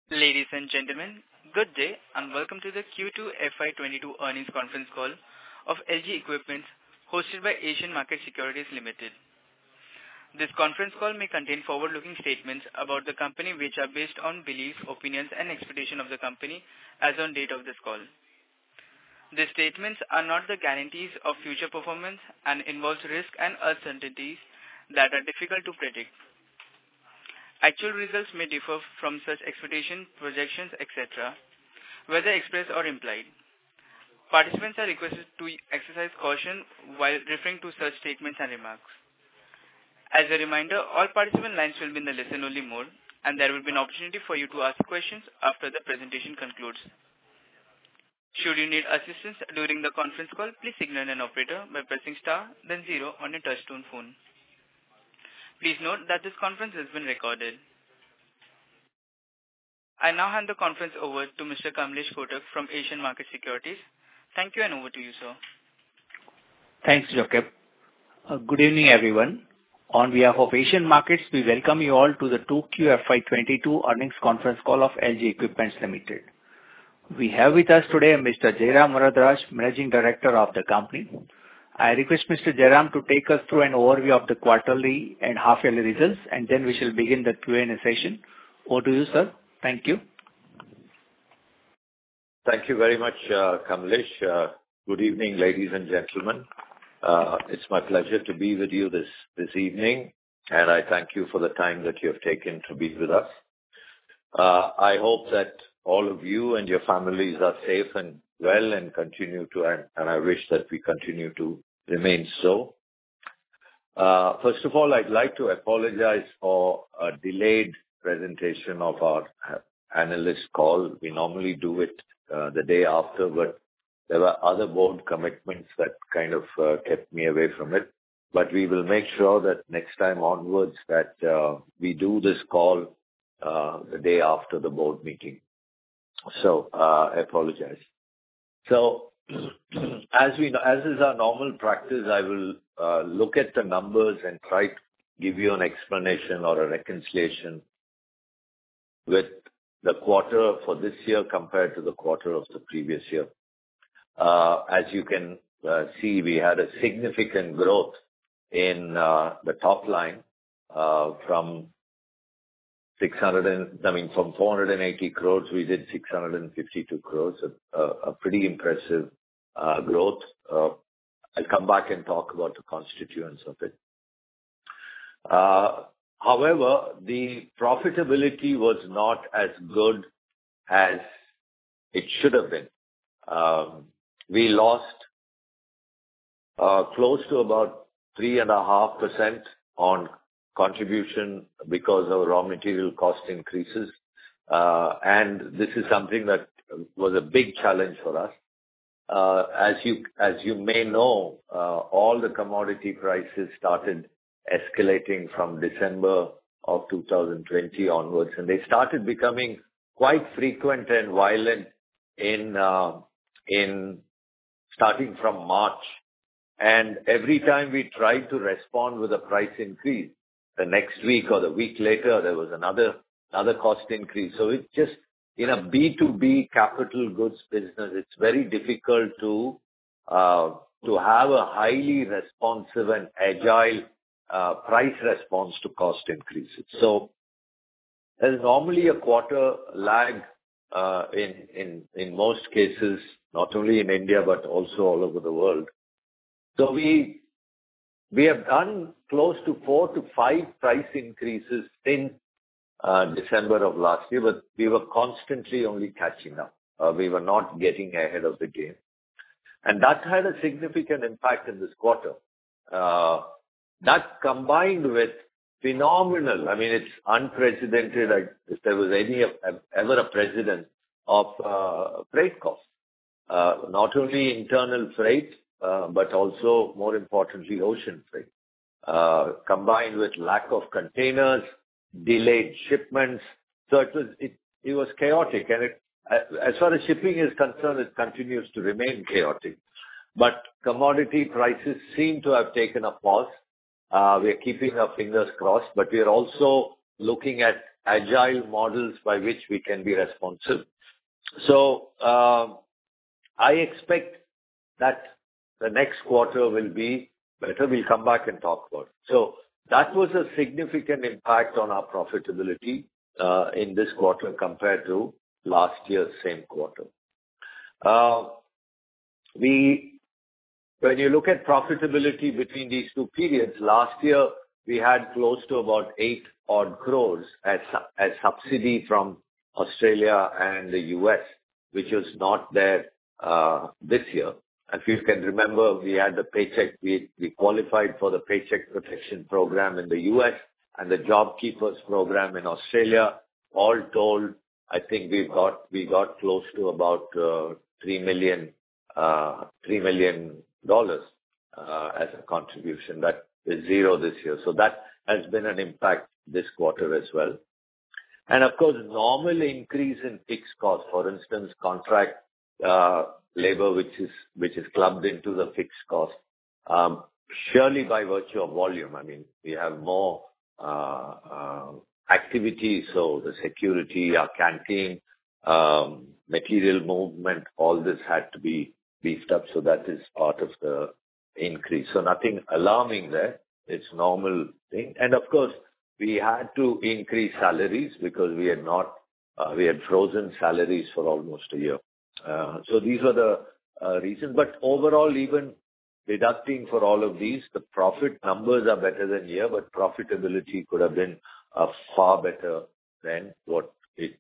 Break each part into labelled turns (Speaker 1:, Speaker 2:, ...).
Speaker 1: Ladies and gentlemen, good day and welcome to the Q2 FY22 earnings conference call of LG Equipment hosted by Asian Market Securities Limited. This conference call may contain forward-looking statements about the company which are based on beliefs, opinions and expectations of the company as on date of this call. These statements are not the guarantees of future performance and involve risks and uncertainties that are difficult to predict. Actual results may differ from such expectations, projections, etc., whether expressed or implied. Participants are requested to exercise caution while referring to such statements and remarks. As a reminder, all participant lines will be in the listen-only mode, and there will be an opportunity for you to ask questions after the presentation concludes. Should you need assistance during the conference call, please signal an operator by pressing star, then 0 on your touchtone phone. Please note that this conference has been recorded. I now hand the conference over to Mr. Kamlesh Kotak from Asian Market Securities. Thank you and over to you, sir.
Speaker 2: Thanks, Jacob. Good evening, everyone. On behalf of Asian Markets, we welcome you all to the 2Q FY22 earnings conference call of LG Equipment Limited. We have with us today Mr. Jairam Varadarajan, Managing Director of the company. I request Mr. Jairam to take us through an overview of the quarterly and half-yearly results, and then we shall begin the Q&A session. Over to you, sir. Thank you.
Speaker 3: Thank you very much, Kamlesh. Good evening, ladies and gentlemen. It's my pleasure to be with you this evening, and I thank you for the time that you have taken to be with us. I hope that all of you and your families are safe and well and continue to, and I wish that we continue to remain so. First of all, I'd like to apologize for a delayed presentation of our analyst call. We normally do it the day after, but there were other board commitments that kind of kept me away from it. But we will make sure that next time onwards that we do this call the day after the board meeting. So I apologize. So as is our normal practice, I will look at the numbers and try to give you an explanation or a reconciliation with the quarter for this year compared to the quarter of the previous year. As you can see, we had a significant growth in the top line from 480 crores, we did 652 crores, a pretty impressive growth. I'll come back and talk about the constituents of it. However, the profitability was not as good as it should have been. We lost close to about 3.5% on contribution because of raw material cost increases. And this is something that was a big challenge for us. As you may know, all the commodity prices started escalating from December of 2020 onwards, and they started becoming quite frequent and violent in starting from March. And every time we tried to respond with a price increase, the next week or the week later, there was another cost increase. So it just, in a B2B capital goods business, it's very difficult to have a highly responsive and agile price response to cost increases. So there's normally a quarter lag in most cases, not only in India but also all over the world. So we have done close to 4 to 5 price increases since December of last year, but we were constantly only catching up. We were not getting ahead of the game. And that had a significant impact in this quarter. That combined with phenomenal, I mean, it's unprecedented, if there was ever a precedent of freight costs. Not only internal freight, but also, more importantly, ocean freight. Combined with lack of containers, delayed shipments. So it was chaotic. And as far as shipping is concerned, it continues to remain chaotic. But commodity prices seem to have taken a pause. We are keeping our fingers crossed, but we are also looking at agile models by which we can be responsive. So I expect that the next quarter will be better. We'll come back and talk about it. So that was a significant impact on our profitability in this quarter compared to last year's same quarter. When you look at profitability between these two periods, last year we had close to about 8 odd crores as subsidy from Australia and the US, which was not there this year. If you can remember, we had the paycheck, we qualified for the Paycheck Protection Program in the US and the Job Keepers Program in Australia. All told, I think we got close to about $3 million as a contribution. That is zero this year. So that has been an impact this quarter as well. And of course, normal increase in fixed costs, for instance, contract labor, which is clubbed into the fixed cost, surely by virtue of volume. I mean, we have more activity, so the security, our canteen, material movement, all this had to be beefed up. So that is part of the increase. So nothing alarming there. It's normal thing. And of course, we had to increase salaries because we had frozen salaries for almost a year. So these were the reasons. But overall, even deducting for all of these, the profit numbers are better than here, but profitability could have been far better than what it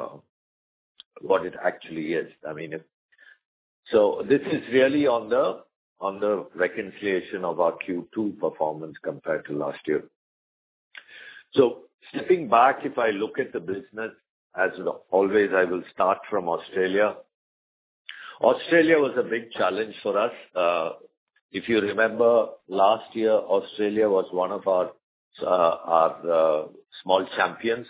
Speaker 3: actually is. I mean, so this is really on the reconciliation of our Q2 performance compared to last year. So stepping back, if I look at the business, as always, I will start from Australia. Australia was a big challenge for us. If you remember, last year, Australia was one of our small champions,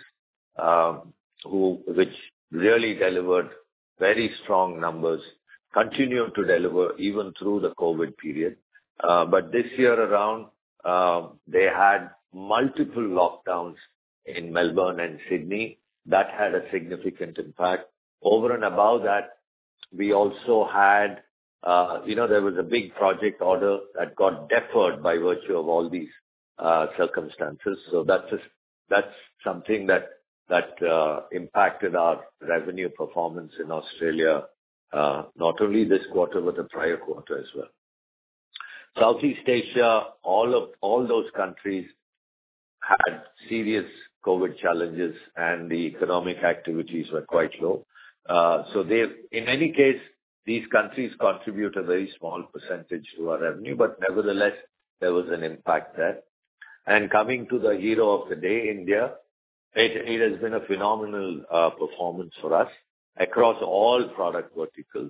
Speaker 3: which really delivered very strong numbers, continued to deliver even through the COVID period. But this year around, they had multiple lockdowns in Melbourne and Sydney. That had a significant impact. Over and above that, we also had, there was a big project order that got deferred by virtue of all these circumstances. So that's something that impacted our revenue performance in Australia, not only this quarter, but the prior quarter as well. Southeast Asia, all those countries had serious COVID challenges and the economic activities were quite low. So in any case, these countries contribute a very small percentage to our revenue, but nevertheless, there was an impact there. And coming to the hero of the day, India, it has been a phenomenal performance for us across all product verticals.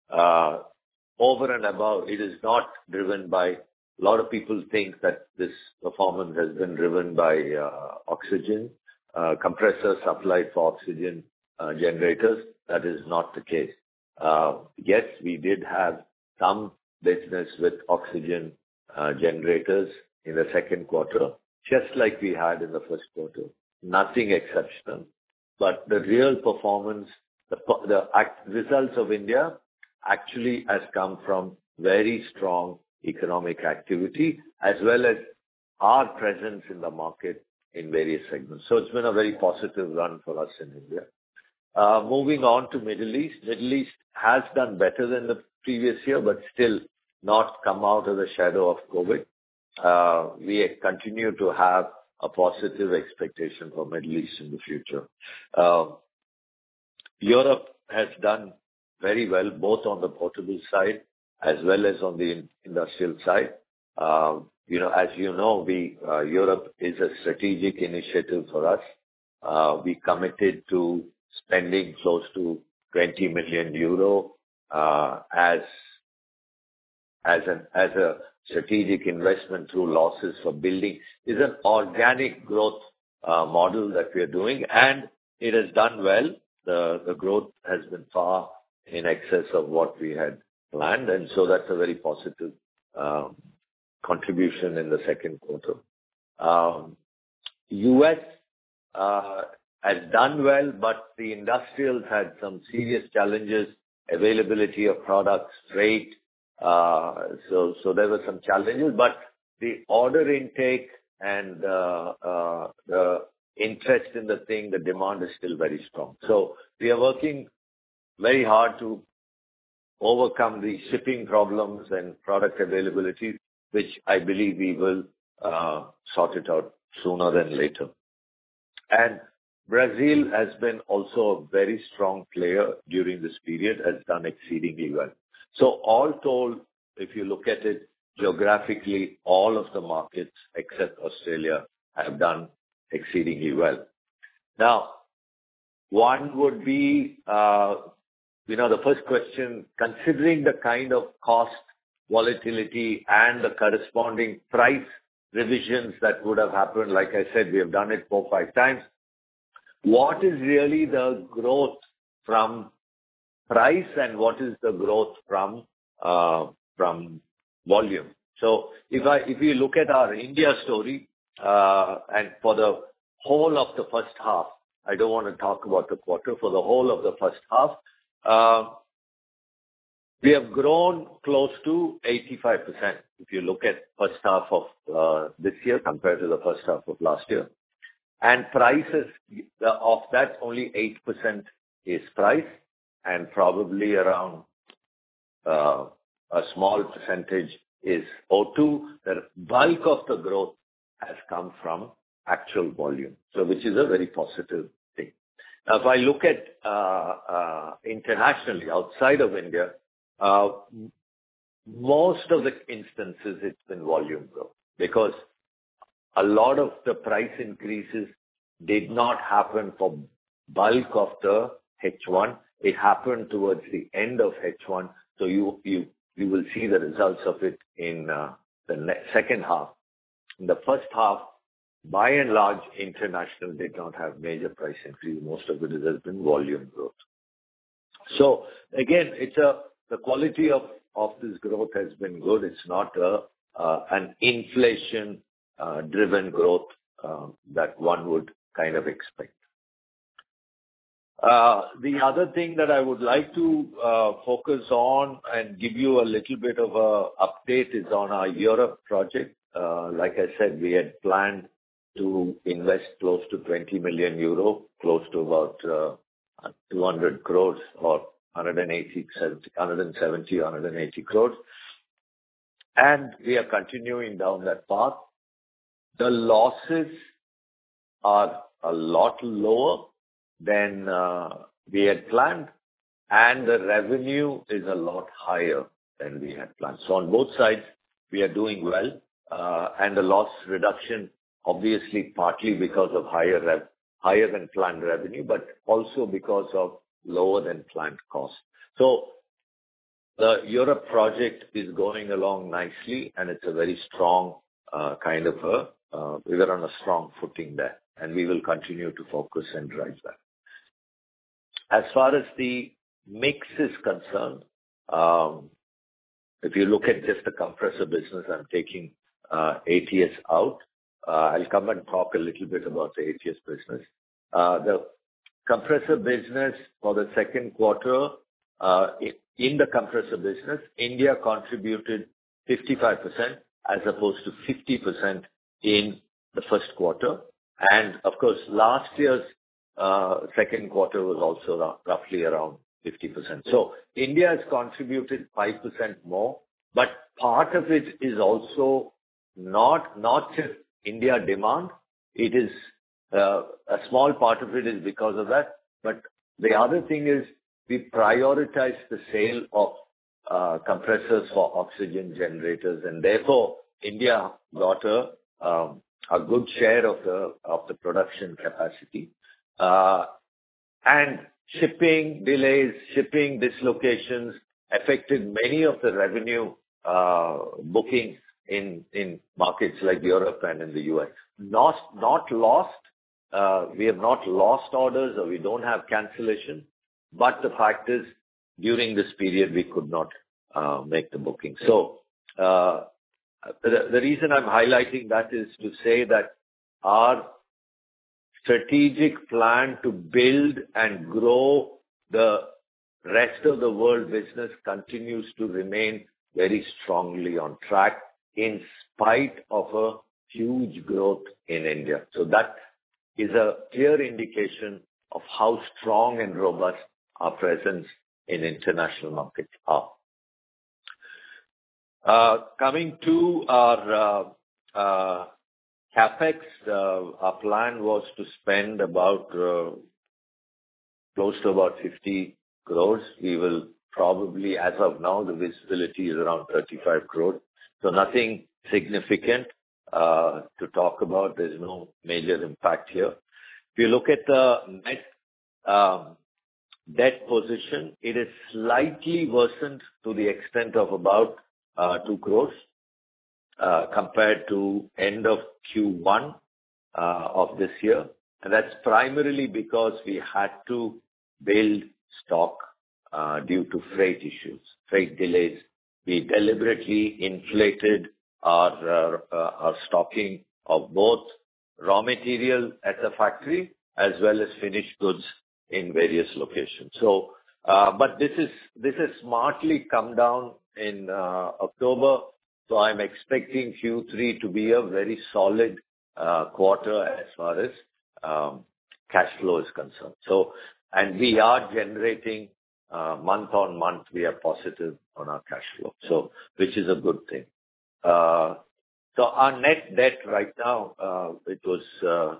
Speaker 3: Over and above, it is not driven by, a lot of people think that this performance has been driven by oxygen, compressor supplied for oxygen generators. That is not the case. Yes, we did have some business with oxygen generators in the second quarter, just like we had in the first quarter. Nothing exceptional. But the real performance, the results of India actually has come from very strong economic activity as well as our presence in the market in various segments. So it's been a very positive run for us in India. Moving on to Middle East. Middle East has done better than the previous year, but still not come out of the shadow of COVID. We continue to have a positive expectation for Middle East in the future. Europe has done very well, both on the portable side as well as on the industrial side. As you know, Europe is a strategic initiative for us. We committed to spending close to 20 million euro as a strategic investment through losses for building. It's an organic growth model that we are doing, and it has done well. The growth has been far in excess of what we had planned, and so that's a very positive contribution in the second quarter. US has done well, but the industrials had some serious challenges, availability of products, freight. So there were some challenges, but the order intake and the interest in the thing, the demand is still very strong. So we are working very hard to overcome the shipping problems and product availability, which I believe we will sort it out sooner than later. And Brazil has been also a very strong player during this period, has done exceedingly well. So all told, if you look at it geographically, all of the markets except Australia have done exceedingly well. Now, one would be, the first question, considering the kind of cost volatility and the corresponding price revisions that would have happened, like I said, we have done it 4-5 times. What is really the growth from price and what is the growth from volume? So if you look at our India story, and for the whole of the first half, I don't want to talk about the quarter, for the whole of the first half, we have grown close to 85%. If you look at first half of this year compared to the first half of last year. And prices, of that only 8% is price and probably around a small percentage is O2. The bulk of the growth has come from actual volume, so which is a very positive thing. Now, if I look at internationally, outside of India, most of the instances it's been volume growth because a lot of the price increases did not happen for bulk of the H1. It happened towards the end of H1, so you will see the results of it in the second half. In the first half, by and large, international did not have major price increase. Most of it has been volume growth. So again, the quality of this growth has been good. It's not an inflation driven growth that one would kind of expect. The other thing that I would like to focus on and give you a little bit of a update is on our Europe project. Like I said, we had planned to invest close to 20 million euro, close to about 200 crores or 170, 180 crores. And we are continuing down that path. The losses are a lot lower than we had planned, and the revenue is a lot higher than we had planned. So on both sides, we are doing well, and the loss reduction, obviously, partly because of higher than planned revenue, but also because of lower than planned cost. So the Europe project is going along nicely, and it's a very strong we were on a strong footing there, and we will continue to focus and drive that. As far as the mix is concerned, if you look at just the compressor business, I'm taking ATS out. I'll come and talk a little bit about the ATS business. The compressor business for the second quarter, in the compressor business, India contributed 55% as opposed to 50% in the first quarter. And of course, last year's second quarter was also roughly around 50%. So India has contributed 5% more, but part of it is also not just India demand. It is a small part of it is because of that. But the other thing is we prioritize the sale of compressors for oxygen generators, and therefore India got a good share of the production capacity. And shipping delays, shipping dislocations affected many of the revenue bookings in markets like Europe and in the US. Not lost. We have not lost orders or we don't have cancellation. But the fact is, during this period, we could not make the booking. So the reason I'm highlighting that is to say that our strategic plan to build and grow the rest of the world business continues to remain very strongly on track in spite of a huge growth in India. So that is a clear indication of how strong and robust our presence in international markets are. Coming to our CapEx, our plan was to spend about close to about 50 crores. We will probably, as of now, the visibility is around 35 crores. So nothing significant to talk about. There's no major impact here. If you look at the net debt position, it is slightly worsened to the extent of about 2 crores compared to end of Q1 of this year. And that's primarily because we had to build stock due to freight issues, freight delays. We deliberately inflated our stocking of both raw material at the factory as well as finished goods in various locations. So, but this has smartly come down in October. So I'm expecting Q3 to be a very solid quarter as far as cash flow is concerned. So, and we are generating month on month, we are positive on our cash flow. So, which is a good thing. So our net debt right now, it was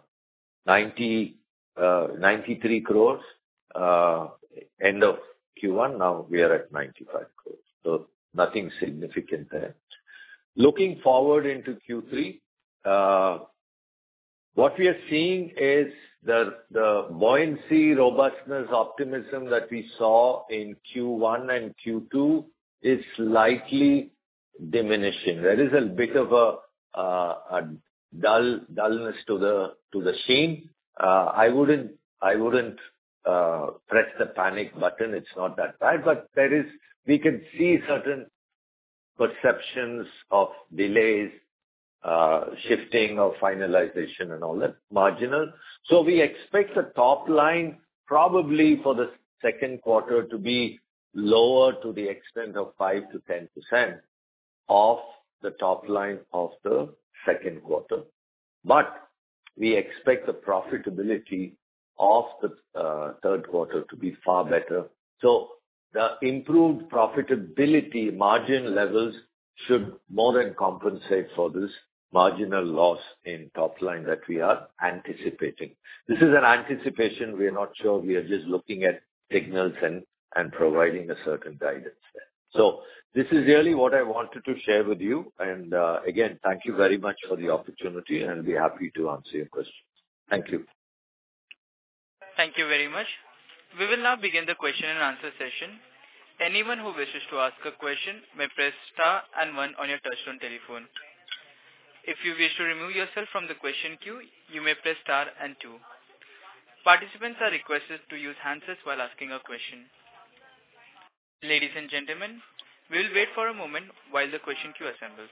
Speaker 3: 93 crores end of Q1. Now we are at 95 crores. So nothing significant there. Looking forward into Q3, what we are seeing is the buoyancy, robustness, optimism that we saw in Q1 and Q2 is slightly diminishing. There is a bit of a dullness to the sheen. I wouldn't press the panic button. It's not that bad, but we can see certain perceptions of delays, shifting of finalization and all that, marginal. So we expect the top line probably for the second quarter to be lower to the extent of 5 to 10% of the top line of the second quarter. But we expect the profitability of the third quarter to be far better. So the improved profitability margin levels should more than compensate for this marginal loss in top line that we are anticipating. This is an anticipation. We are not sure. We are just looking at signals and providing a certain guidance there. So this is really what I wanted to share with you. And again, thank you very much for the opportunity, and I'll be happy to answer your questions. Thank you.
Speaker 1: Thank you very much. We will now begin the question and answer session. Anyone who wishes to ask a question may press star and 1 on your touchtone telephone. If you wish to remove yourself from the question queue, you may press star and 2. Participants are requested to use handsets while asking a question. Ladies and gentlemen, we will wait for a moment while the question queue assembles.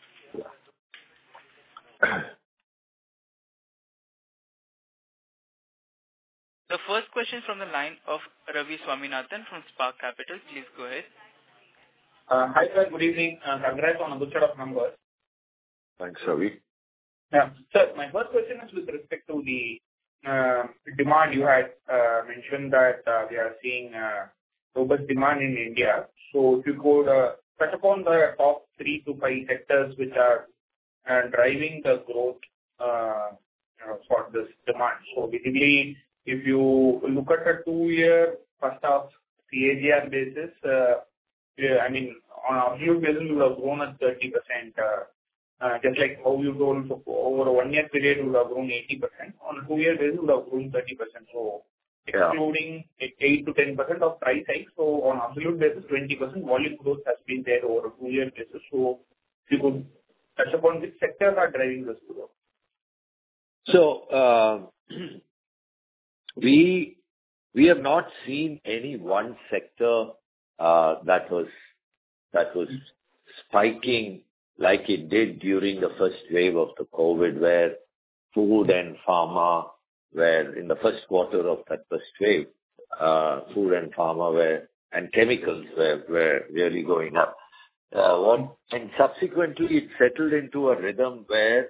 Speaker 1: The first question from the line of Ravi Swaminathan from Spark Capital. Please go ahead.
Speaker 4: Hi sir, good evening. Congrats on a good set of numbers.
Speaker 3: Thanks, Ravi.
Speaker 4: Yeah. Sir, my first question is with respect to the demand. You had mentioned that we are seeing robust demand in India. So if you could touch upon the top 3 to 5 sectors which are driving the growth for this demand. So basically, if you look at a 2-year first half CAGR basis, I mean, on a year basis, you have grown at 30%. Just like how you told over a 1-year period, you have grown 80%. On a 2-year basis, you have grown 30%. So excluding 8 to 10% of price hike. So on absolute basis, 20% volume growth has been there over a 2-year basis. So if you could touch upon which sectors are driving this growth.
Speaker 3: So we have not seen any one sector that was spiking like it did during the first wave of the COVID, where food and pharma where in the first quarter of that first wave, food and pharma and chemicals were really going up. And subsequently, it settled into a rhythm where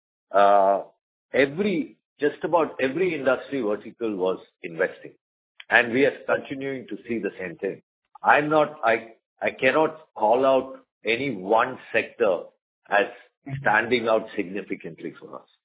Speaker 3: just about every industry vertical was investing. And we are continuing to see the same thing. I cannot call out any one sector as standing out significantly for us.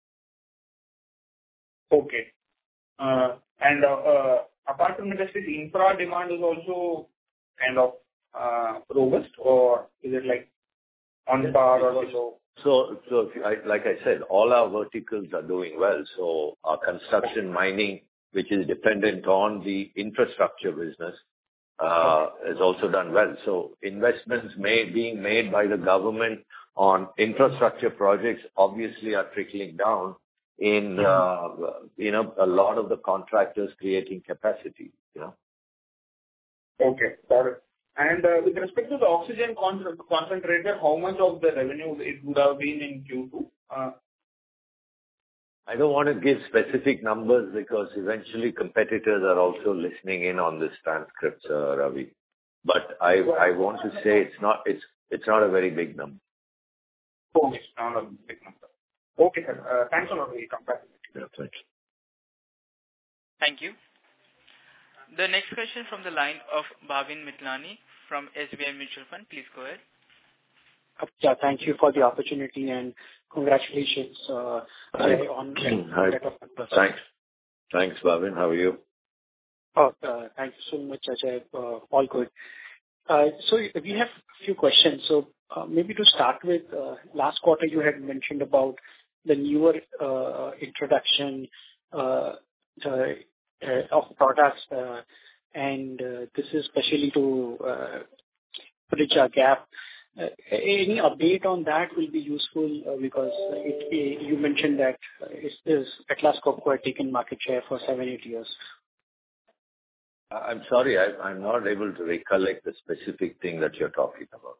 Speaker 4: Okay. And apart from industries, infra demand is also kind of robust, or is it like on par or below?
Speaker 3: So like I said, all our verticals are doing well. So our construction, mining, which is dependent on the infrastructure business, has also done well. So investments being made by the government on infrastructure projects obviously are trickling down in a lot of the contractors creating capacity.
Speaker 4: Okay, got it. And with respect to the oxygen concentrator, how much of the revenue it would have been in Q2?
Speaker 3: I don't want to give specific numbers because eventually competitors are also listening in on this transcript, Ravi. But I want to say it's not a very big number.
Speaker 4: Okay, it's not a big number. Okay, sir. Thanks a lot. We'll come back.
Speaker 3: Yeah, thanks.
Speaker 1: Thank you. The next question from the line of Bhavin Mitlani from SBI Mutual Fund. Please go ahead.
Speaker 5: Yeah, thank you for the opportunity and congratulations on
Speaker 3: Hi. Thanks, Bhavin. How are you?
Speaker 5: Thank you so much, Ajay. All good. So we have a few questions. So maybe to start with, last quarter you had mentioned about the newer introduction of products, and this is especially to bridge a gap. Any update on that will be useful because you mentioned that Atlas Copco had taken market share for 7-8 years.
Speaker 3: I'm sorry, I'm not able to recollect the specific thing that you're talking about.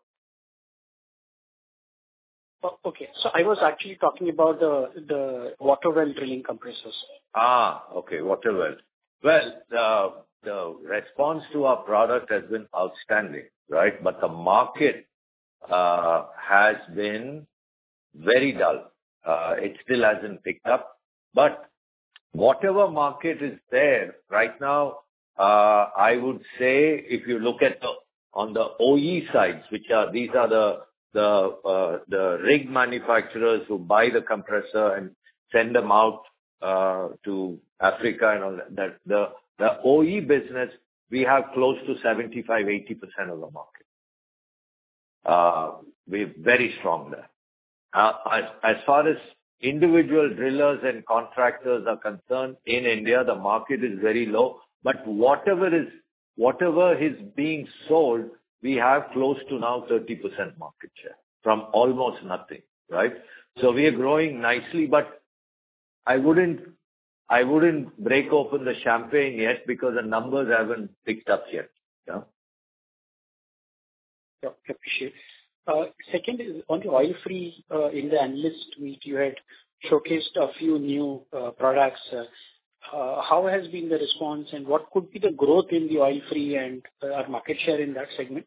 Speaker 5: Okay, so I was actually talking about the water well drilling compressors.
Speaker 3: Okay, water well. Well, the response to our product has been outstanding, right? But the market has been very dull. It still hasn't picked up. But whatever market is there right now, I would say if you look at on the OE sides, these are the rig manufacturers who buy the compressor and send them out to Africa and all that. The OE business, we have close to 75-80% of the market. We're very strong there. As far as individual drillers and contractors are concerned, in India, the market is very low. But whatever is being sold, we have close to now 30% market share from almost nothing, right? So we are growing nicely, but I wouldn't break open the champagne yet because the numbers haven't picked up yet. Yeah.
Speaker 5: Yeah, appreciate. Second is on the oil-free. In the analyst meet, you had showcased a few new products. How has been the response, and what could be the growth in the oil-free and our market share in that segment?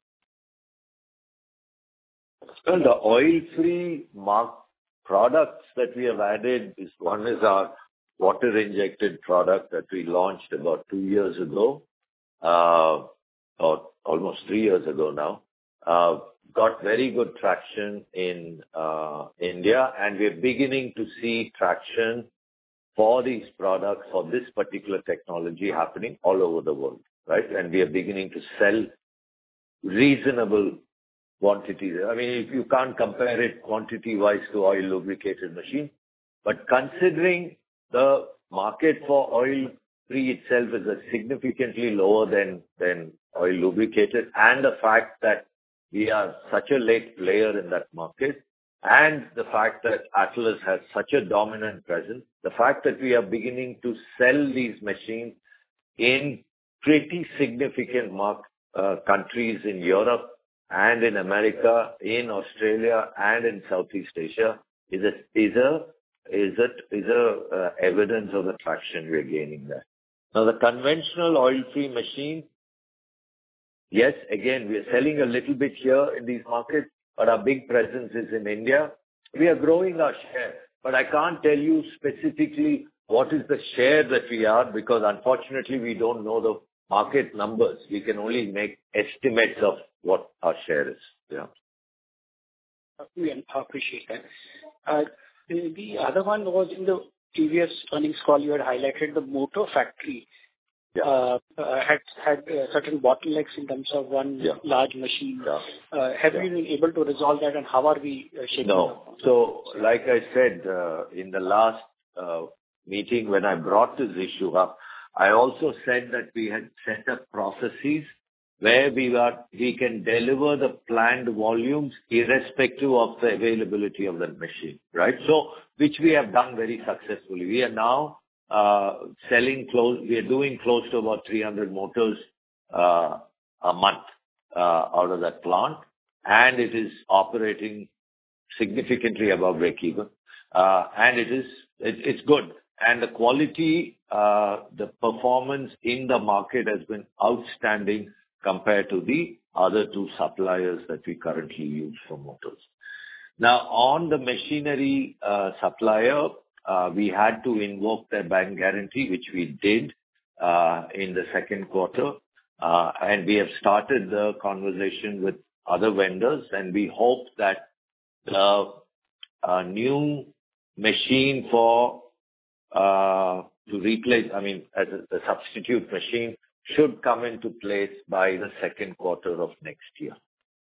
Speaker 3: Well, the oil-free products that we have added one is our water-injected product that we launched about 2 years ago, or almost 3 years ago now. Got very good traction in India, and we're beginning to see traction for these products, for this particular technology happening all over the world, right? And we are beginning to sell reasonable quantities. I mean, if you can't compare it quantity-wise to oil lubricated machine, but considering the market for oil-free itself is significantly lower than oil lubricated, and the fact that we are such a late player in that market, and the fact that Atlas has such a dominant presence, the fact that we are beginning to sell these machines in pretty significant countries in Europe and in America, in Australia and in Southeast Asia is evidence of the traction we're gaining there. Now, the conventional oil-free machine, yes, again, we are selling a little bit here in these markets, but our big presence is in India. We are growing our share, but I can't tell you specifically what is the share that we are, because unfortunately we don't know the market numbers. We can only make estimates of what our share is. Yeah.
Speaker 5: We appreciate that. The other one was in the previous earnings call, you had highlighted the motor factory had certain bottlenecks in terms of one large machine. Have you been able to resolve that, and how are we shaping up?
Speaker 3: No. So, like I said in the last meeting when I brought this issue up, I also said that we had set up processes where we can deliver the planned volumes irrespective of the availability of that machine, right? So, which we have done very successfully. We are now we are doing close to about 300 motors a month out of that plant, and it is operating significantly above break-even. And it's good. And the quality, the performance in the market has been outstanding compared to the other two suppliers that we currently use for motors. Now, on the machinery supplier, we had to invoke their bank guarantee, which we did in the second quarter. And we have started the conversation with other vendors, and we hope that the new machine to replace, as a substitute machine, should come into place by the second quarter of next year.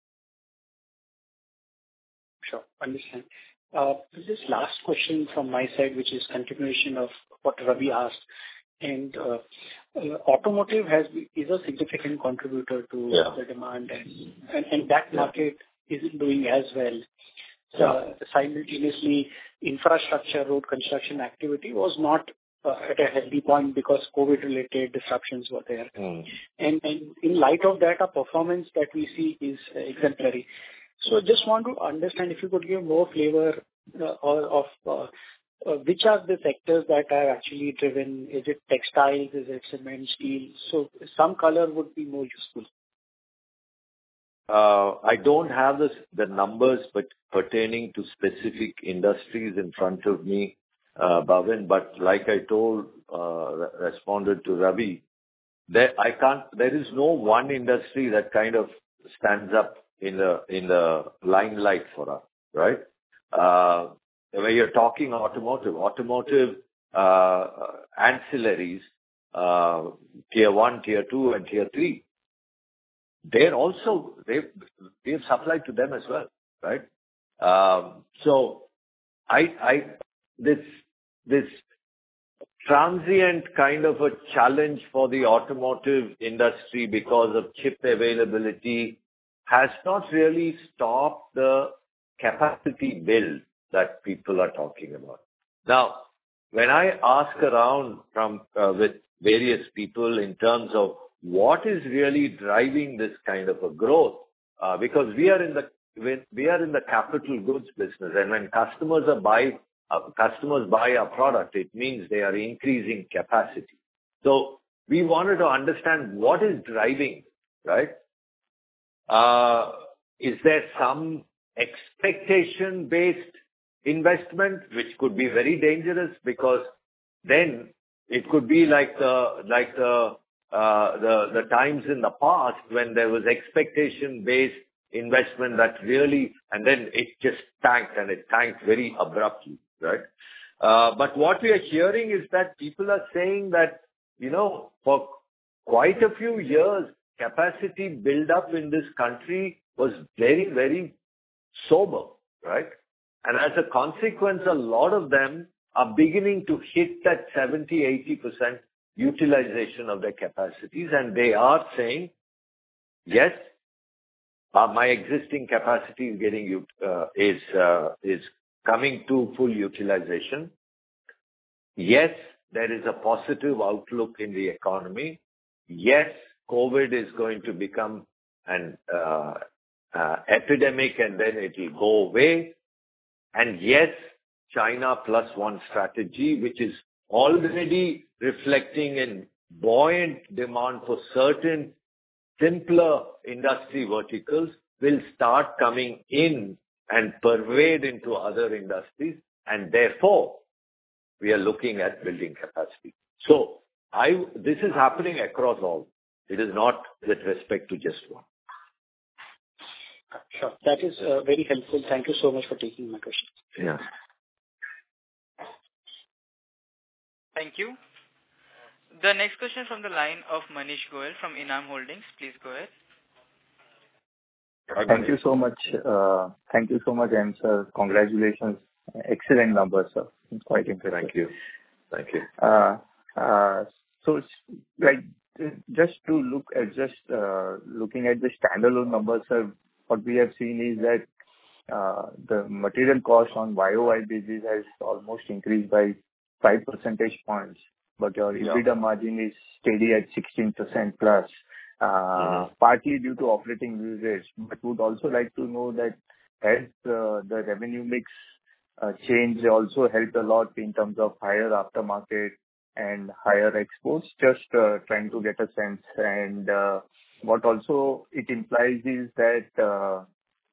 Speaker 5: Sure, understand. This last question from my side, which is continuation of what Ravi asked, and automotive is a significant contributor to the demand, and that market isn't doing as well. So simultaneously, infrastructure, road construction activity was not at a healthy point because COVID-related disruptions were there. And in light of that, our performance that we see is exemplary. So just want to understand if you could give more flavor of which are the sectors that are actually driven. Is it textiles? Is it cement, steel? So some color would be more useful.
Speaker 3: I don't have the numbers but pertaining to specific industries in front of me, Bhavin, but like I responded to Ravi, there is no one industry that kind of stands up in the limelight for us, right? When you're talking automotive ancillaries, tier 1, tier 2, and tier 3, we've supplied to them as well, right? So this transient kind of a challenge for the automotive industry because of chip availability has not really stopped the capacity build that people are talking about. Now, when I ask around with various people in terms of what is really driving this kind of a growth, because we are in the capital goods business, and when customers buy our product, it means they are increasing capacity. So we wanted to understand what is driving, right? Is there some expectation-based investment which could be very dangerous, because then it could be like the times in the past when there was expectation-based investment that really, and then it just tanked, and it tanked very abruptly, right? But what we are hearing is that people are saying that, for quite a few years, capacity build-up in this country was very, very sober, right? And as a consequence, a lot of them are beginning to hit that 70-80% utilization of their capacities, and they are saying, yes, my existing capacity is coming to full utilization. Yes, there is a positive outlook in the economy. Yes, COVID is going to become an epidemic, and then it will go away. And yes, China Plus One strategy, which is already reflecting in buoyant demand for certain simpler industry verticals, will start coming in and pervade into other industries, and therefore we are looking at building capacity. So this is happening across all. It is not with respect to just one.
Speaker 5: Sure. That is very helpful. Thank you so much for taking my questions.
Speaker 3: Yeah.
Speaker 1: Thank you. The next question from the line of Manish Goyal from Enam Holdings. Please go ahead.
Speaker 6: Thank you so much. Thank you so much, and sir, congratulations. Excellent numbers, sir. It's quite impressive.
Speaker 3: Thank you. Thank you.
Speaker 6: So, like, just looking at the standalone numbers, sir, what we have seen is that the material cost on YOY basis has almost increased by 5 percentage points, but your EBITDA margin is steady at 16% plus, partly due to operating leverage. But would also like to know that has the revenue mix change also helped a lot in terms of higher aftermarket and higher exports? Just trying to get a sense. And what also it implies is that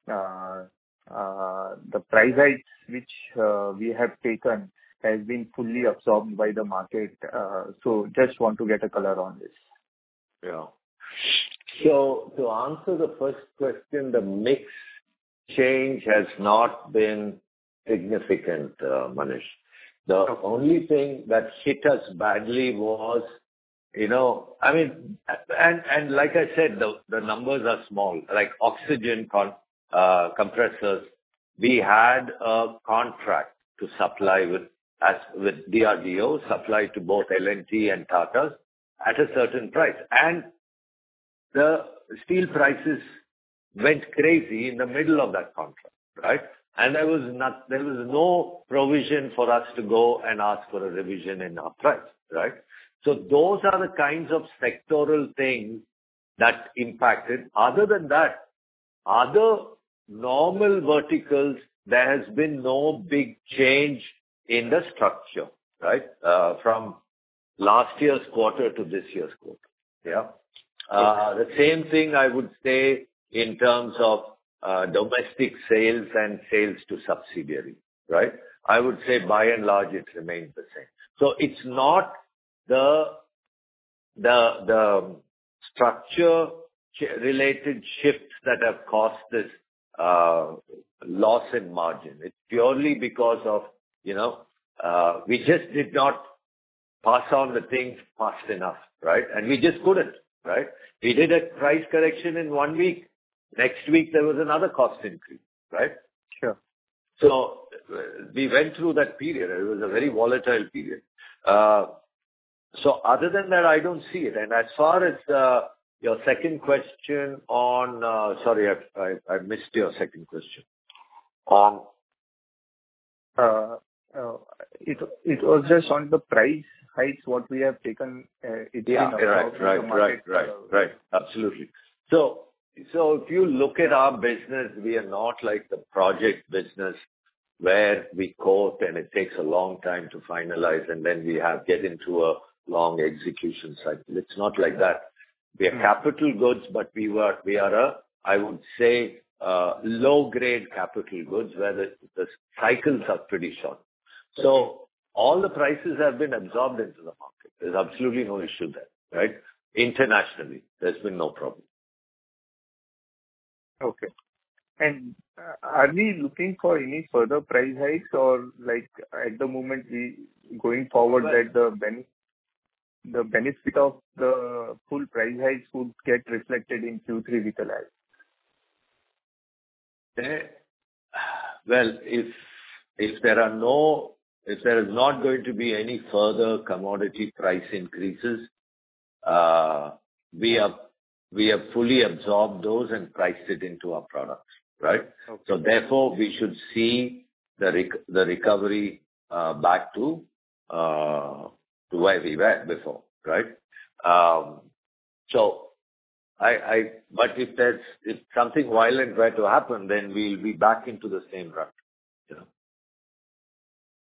Speaker 6: the price hikes which we have taken has been fully absorbed by the market. So just want to get a color on this.
Speaker 3: Yeah. So to answer the first question, the mix change has not been significant, Manish. The only thing that hit us badly was, I mean, and like I said, the numbers are small. Like oxygen compressors, we had a contract to supply with DRDO, supply to both L&T and Tata at a certain price. And the steel prices went crazy in the middle of that contract, right? And there was no provision for us to go and ask for a revision in our price, right? So those are the kinds of sectoral things that impacted. Other than that, other normal verticals, there has been no big change in the structure, right? From last year's quarter to this year's quarter. Yeah. The same thing I would say in terms of domestic sales and sales to subsidiary, right? I would say by and large it remains the same. So it's not the structure related shifts that have caused this loss in margin. It's purely because of, we just did not pass on the things fast enough, right? And we just couldn't, right? We did a price correction in 1 week. Next week there was another cost increase, right?
Speaker 6: Sure.
Speaker 3: So we went through that period. It was a very volatile period. So other than that, I don't see it. And as far as your second question on, sorry, I missed your second question.
Speaker 6: It was just on the price hikes, what we have taken.
Speaker 3: Right. Absolutely. So if you look at our business, we are not like the project business where we quote and it takes a long time to finalize and then we get into a long execution cycle. It's not like that. We are capital goods, but we are I would say, low grade capital goods where the cycles are pretty short. So all the prices have been absorbed into the market. There's absolutely no issue there, right? Internationally, there's been no problem.
Speaker 6: Okay. And are we looking for any further price hikes or like at the moment going forward that the benefit of the full price hikes would get reflected in Q3 with a lag?
Speaker 3: Well, if there is not going to be any further commodity price increases, we have fully absorbed those and priced it into our products, right?
Speaker 6: Okay.
Speaker 3: So therefore, we should see the recovery back to where we were before, right? But if something violent were to happen, then we'll be back into the same rut.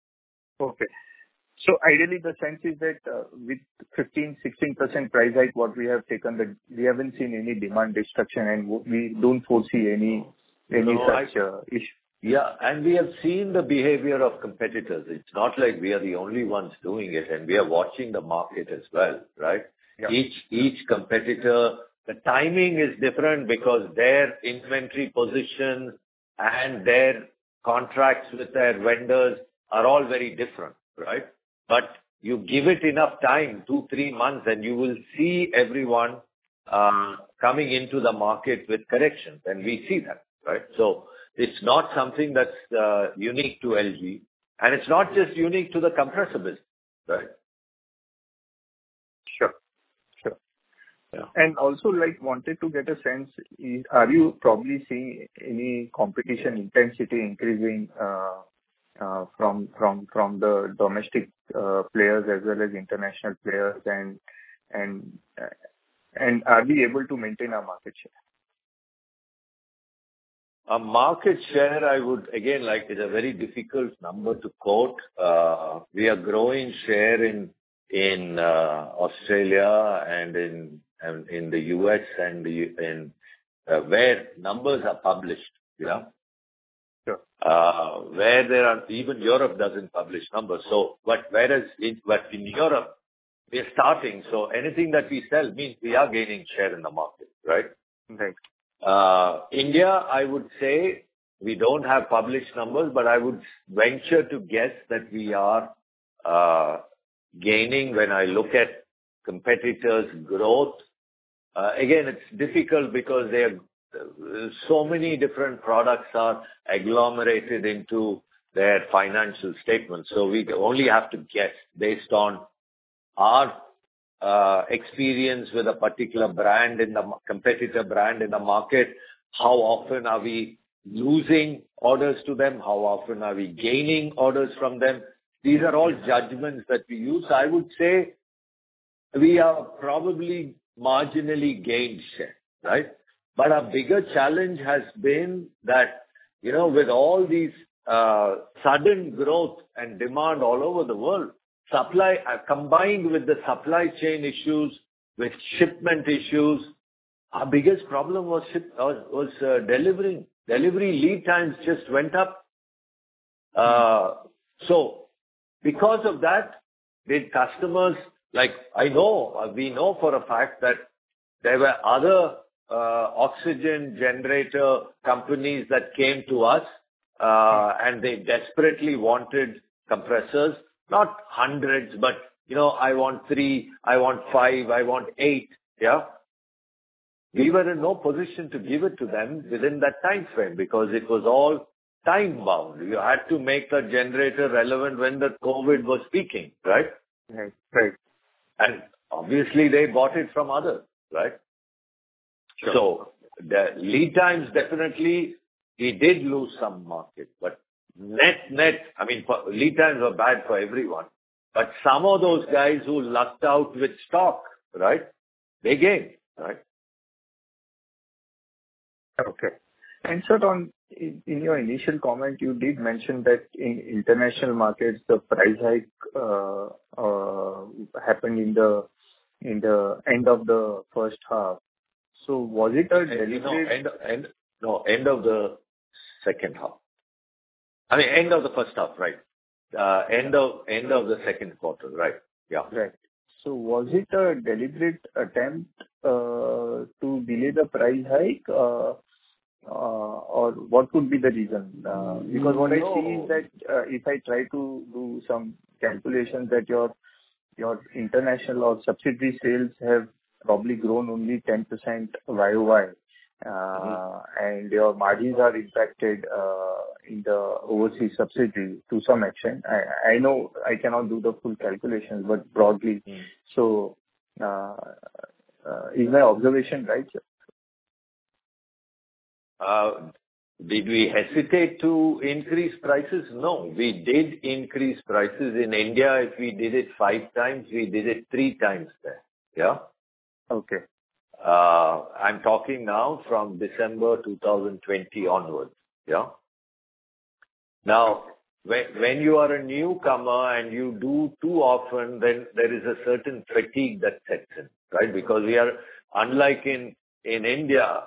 Speaker 6: Okay. So ideally, the sense is that with 15-16% price hike, what we have taken, that we haven't seen any demand destruction, and we don't foresee any such issue.
Speaker 3: Yeah, and we have seen the behavior of competitors. It's not like we are the only ones doing it, and we are watching the market as well, right?
Speaker 6: Yeah.
Speaker 3: Each competitor, the timing is different because their inventory position and their contracts with their vendors are all very different, right? But you give it enough time, 2-3 months, and you will see everyone coming into the market with corrections, and we see that, right? So it's not something that's unique to LG, and it's not just unique to the compressor business, right?
Speaker 6: Sure.
Speaker 3: Yeah.
Speaker 6: And also, wanted to get a sense, are you probably seeing any competition intensity increasing from the domestic players as well as international players, and are we able to maintain our market share?
Speaker 3: A market share, I would, again, it's a very difficult number to quote. We are growing share in Australia and in the US and in where numbers are published, yeah.
Speaker 6: Sure.
Speaker 3: Where there are, even Europe doesn't publish numbers. So, but in Europe, we are starting. So anything that we sell means we are gaining share in the market, right?
Speaker 6: Right.
Speaker 3: India, I would say we don't have published numbers, but I would venture to guess that we are gaining when I look at competitors' growth. Again, it's difficult because so many different products are agglomerated into their financial statements. So we only have to guess based on our experience with a particular brand competitor brand in the market. How often are we losing orders to them? How often are we gaining orders from them? These are all judgments that we use. I would say we are probably marginally gained share, right? But our bigger challenge has been that, with all these sudden growth and demand all over the world, supply combined with the supply chain issues, with shipment issues, our biggest problem was delivering. Delivery lead times just went up. So because of that, did customers, we know for a fact that there were other oxygen generator companies that came to us, and they desperately wanted compressors, not hundreds, but, I want 3, I want 5, I want 8, yeah. We were in no position to give it to them within that time frame because it was all time bound. You had to make the generator relevant when the COVID was peaking, right?
Speaker 6: Right.
Speaker 3: And obviously they bought it from others, right?
Speaker 6: Sure.
Speaker 3: So the lead times, definitely we did lose some market, but net, lead times were bad for everyone. But some of those guys who lucked out with stock, right, they gained, right?
Speaker 6: Okay. And sir, in your initial comment, you did mention that in international markets, the price hike happened in the end of the first half. So was it a deliberate?
Speaker 3: End of the second half. End of the first half, right? End of the second quarter, right? Yeah.
Speaker 6: Right. So was it a deliberate attempt to delay the price hike, or what could be the reason? Because what I see is that if I try to do some calculations, that your international or subsidiary sales have probably grown only 10% YOY, and your margins are impacted in the overseas subsidiary to some extent. I know I cannot do the full calculations, but broadly. So is my observation right, sir?
Speaker 3: Did we hesitate to increase prices? No, we did increase prices. In India, if we did it 5 times, we did it 3 times there. Yeah?
Speaker 6: Okay.
Speaker 3: I'm talking now from December 2020 onwards. Yeah? Now, when you are a newcomer and you do too often, then there is a certain fatigue that sets in, right? Because we are unlike in India,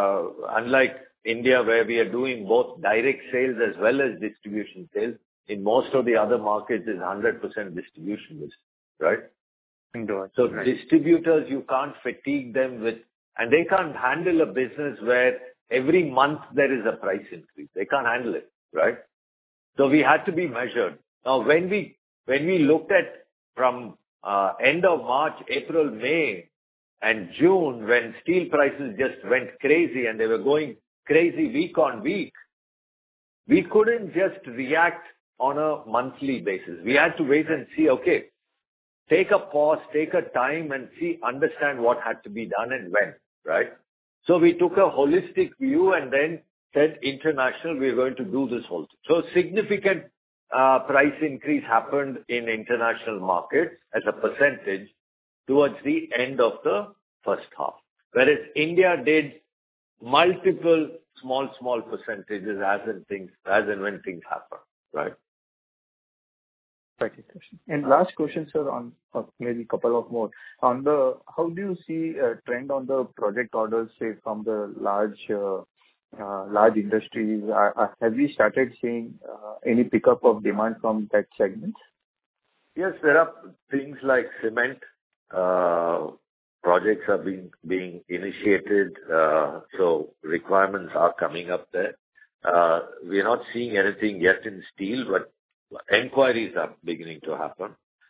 Speaker 3: where we are doing both direct sales as well as distribution sales. In most of the other markets, is 100% distribution business, right?
Speaker 6: Indeed.
Speaker 3: So distributors, you can't fatigue them with, and they can't handle a business where every month there is a price increase. They can't handle it, right? So we had to be measured. Now, when we looked at from end of March, April, May, and June, when steel prices just went crazy and they were going crazy week on week, we couldn't just react on a monthly basis. We had to wait and see, okay, take a pause, take a time and understand what had to be done and when, right? So we took a holistic view and then said, international, we're going to do this whole thing. So significant price increase happened in international markets as a percentage towards the end of the first half. Whereas India did multiple small percentages as and when things happen, right?
Speaker 6: Right. And last question, sir, on maybe a couple of more. On the, how do you see a trend on the project orders, say, from the large industries? Have you started seeing any pickup of demand from that segment?
Speaker 3: Yes, there are things like cement. Projects are being initiated, so requirements are coming up there. We are not seeing anything yet in steel, but enquiries are beginning to happen.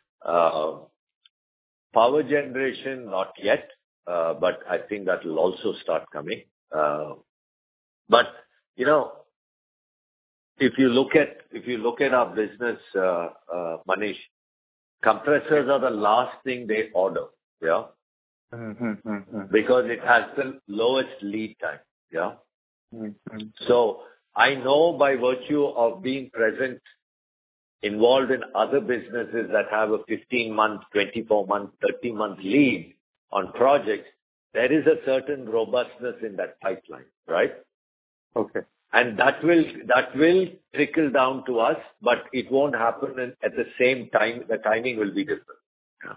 Speaker 3: Power generation, not yet, but I think that will also start coming. But you know, if you look at our business, Manish, compressors are the last thing they order, yeah, because it has the lowest lead time, yeah. So I know by virtue of being present, involved in other businesses that have a 15-month, 24-month, 30-month lead on projects, there is a certain robustness in that pipeline, right?
Speaker 6: Okay.
Speaker 3: And that will trickle down to us, but it won't happen at the same time. The timing will be different. Yeah.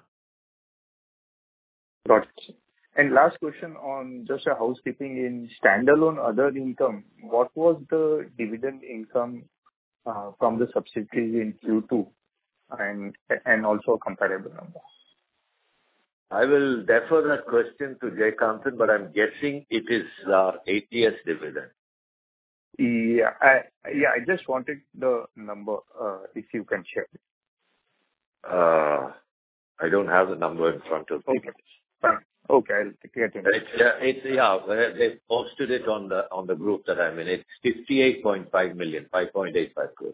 Speaker 6: Got it. And last question on just a housekeeping in standalone other income. What was the dividend income from the subsidiaries in Q2 and also a comparable number?
Speaker 3: I will defer that question to Jaykanth, but I'm guessing it is ATS dividend.
Speaker 6: Yeah, I just wanted the number, if you can share it.
Speaker 3: I don't have the number in front of me.
Speaker 6: Okay. Fine. Okay, I'll get it.
Speaker 3: They posted it on the group that I'm in. It's 58.5 million, 5.85 crores.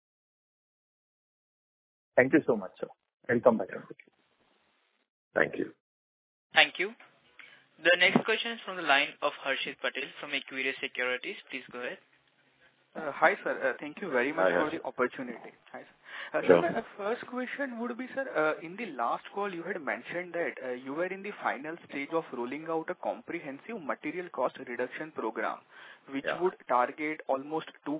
Speaker 6: Thank you so much, sir. I'll come back.
Speaker 3: Thank you.
Speaker 1: Thank you. The next question is from the line of Harshit Patel from Equirus Securities. Please go ahead.
Speaker 7: Hi, sir. Thank you very much for the opportunity. Hi, sir.
Speaker 3: Sure.
Speaker 7: So my first question would be, sir, in the last call you had mentioned that you were in the final stage of rolling out a comprehensive material cost reduction program, which would target almost 2%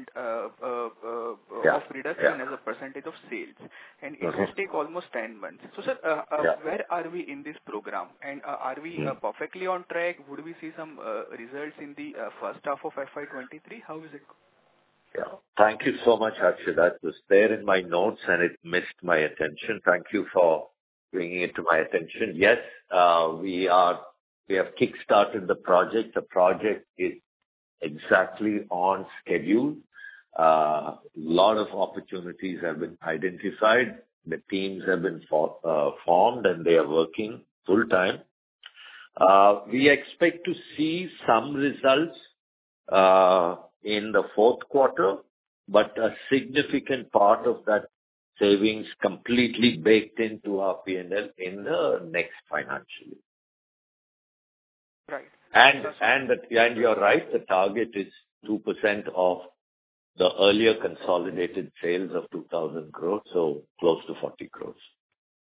Speaker 7: of reduction as a percentage of sales, and it will take almost 10 months. So, sir, where are we in this program, and are we perfectly on track? Would we see some results in the first half of FY23? How is it?
Speaker 3: Yeah. Thank you so much, Harshit. That was there in my notes and it missed my attention. Thank you for bringing it to my attention. Yes, we have kick-started the project. The project is exactly on schedule. Lot of opportunities have been identified. The teams have been formed and they are working full time. We expect to see some results in the fourth quarter, but a significant part of that savings completely baked into our P&L in the next financial year.
Speaker 7: Right.
Speaker 3: And you're right, the target is 2% of the earlier consolidated sales of 2,000 crores, so close to 40 crores.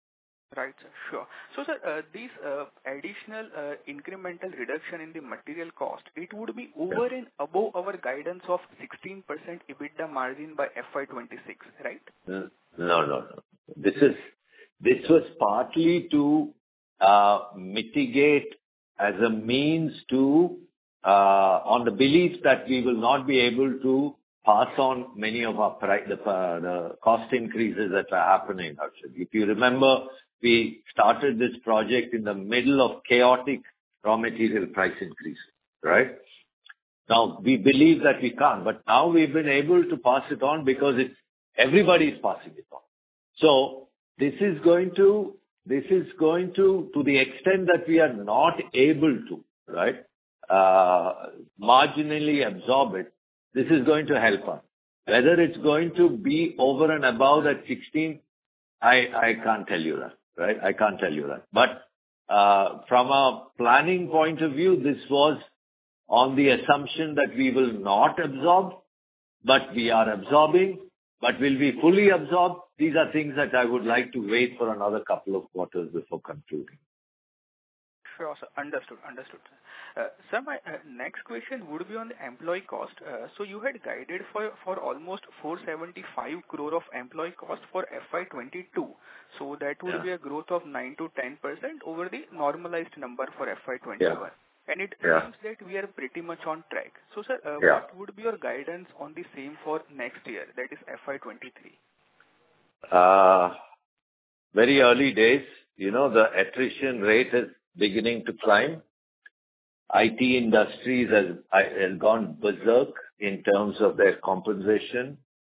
Speaker 7: Right, sir. Sure. So, sir, these additional incremental reduction in the material cost, it would be over and above our guidance of 16% EBITDA margin by FY26, right?
Speaker 3: No. This was partly to mitigate as a means to on the belief that we will not be able to pass on many of our the cost increases that are happening. If you remember, we started this project in the middle of chaotic raw material price increase, right? Now, we believe that we can't, but now we've been able to pass it on because everybody is passing it on. So this is going to the extent that we are not able to, right, marginally absorb it, this is going to help us. Whether it's going to be over and above that 16, I can't tell you that, right? I can't tell you that. But from a planning point of view, this was on the assumption that we will not absorb, but we are absorbing. But will we fully absorb? These are things that I would like to wait for another couple of quarters before concluding.
Speaker 7: Sure, sir. Understood. Sir, my next question would be on the employee cost. So you had guided for almost 475 crore of employee cost for FY22. So that would be a growth of 9 to 10% over the normalized number for FY21. Yeah. And it seems that we are pretty much on track. So, sir, what would be your guidance on the same for next year, that is FY23?
Speaker 3: Very early days. The attrition rate is beginning to climb. IT industries has gone berserk in terms of their compensation.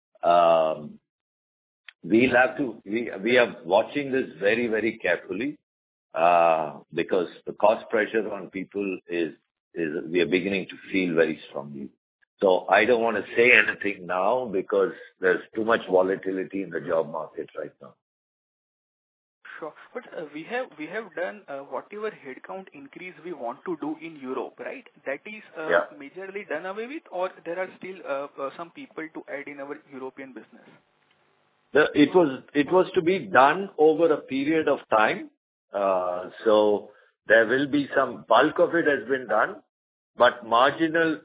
Speaker 3: We are watching this very, very carefully. Because the cost pressure on people is we are beginning to feel very strongly. So I don't want to say anything now because there's too much volatility in the job market right now.
Speaker 7: Sure. But we have done whatever headcount increase we want to do in Europe, right? That is majorly done away with, or there are still some people to add in our European business?
Speaker 3: It was to be done over a period of time. So there will be some bulk of it has been done, but marginal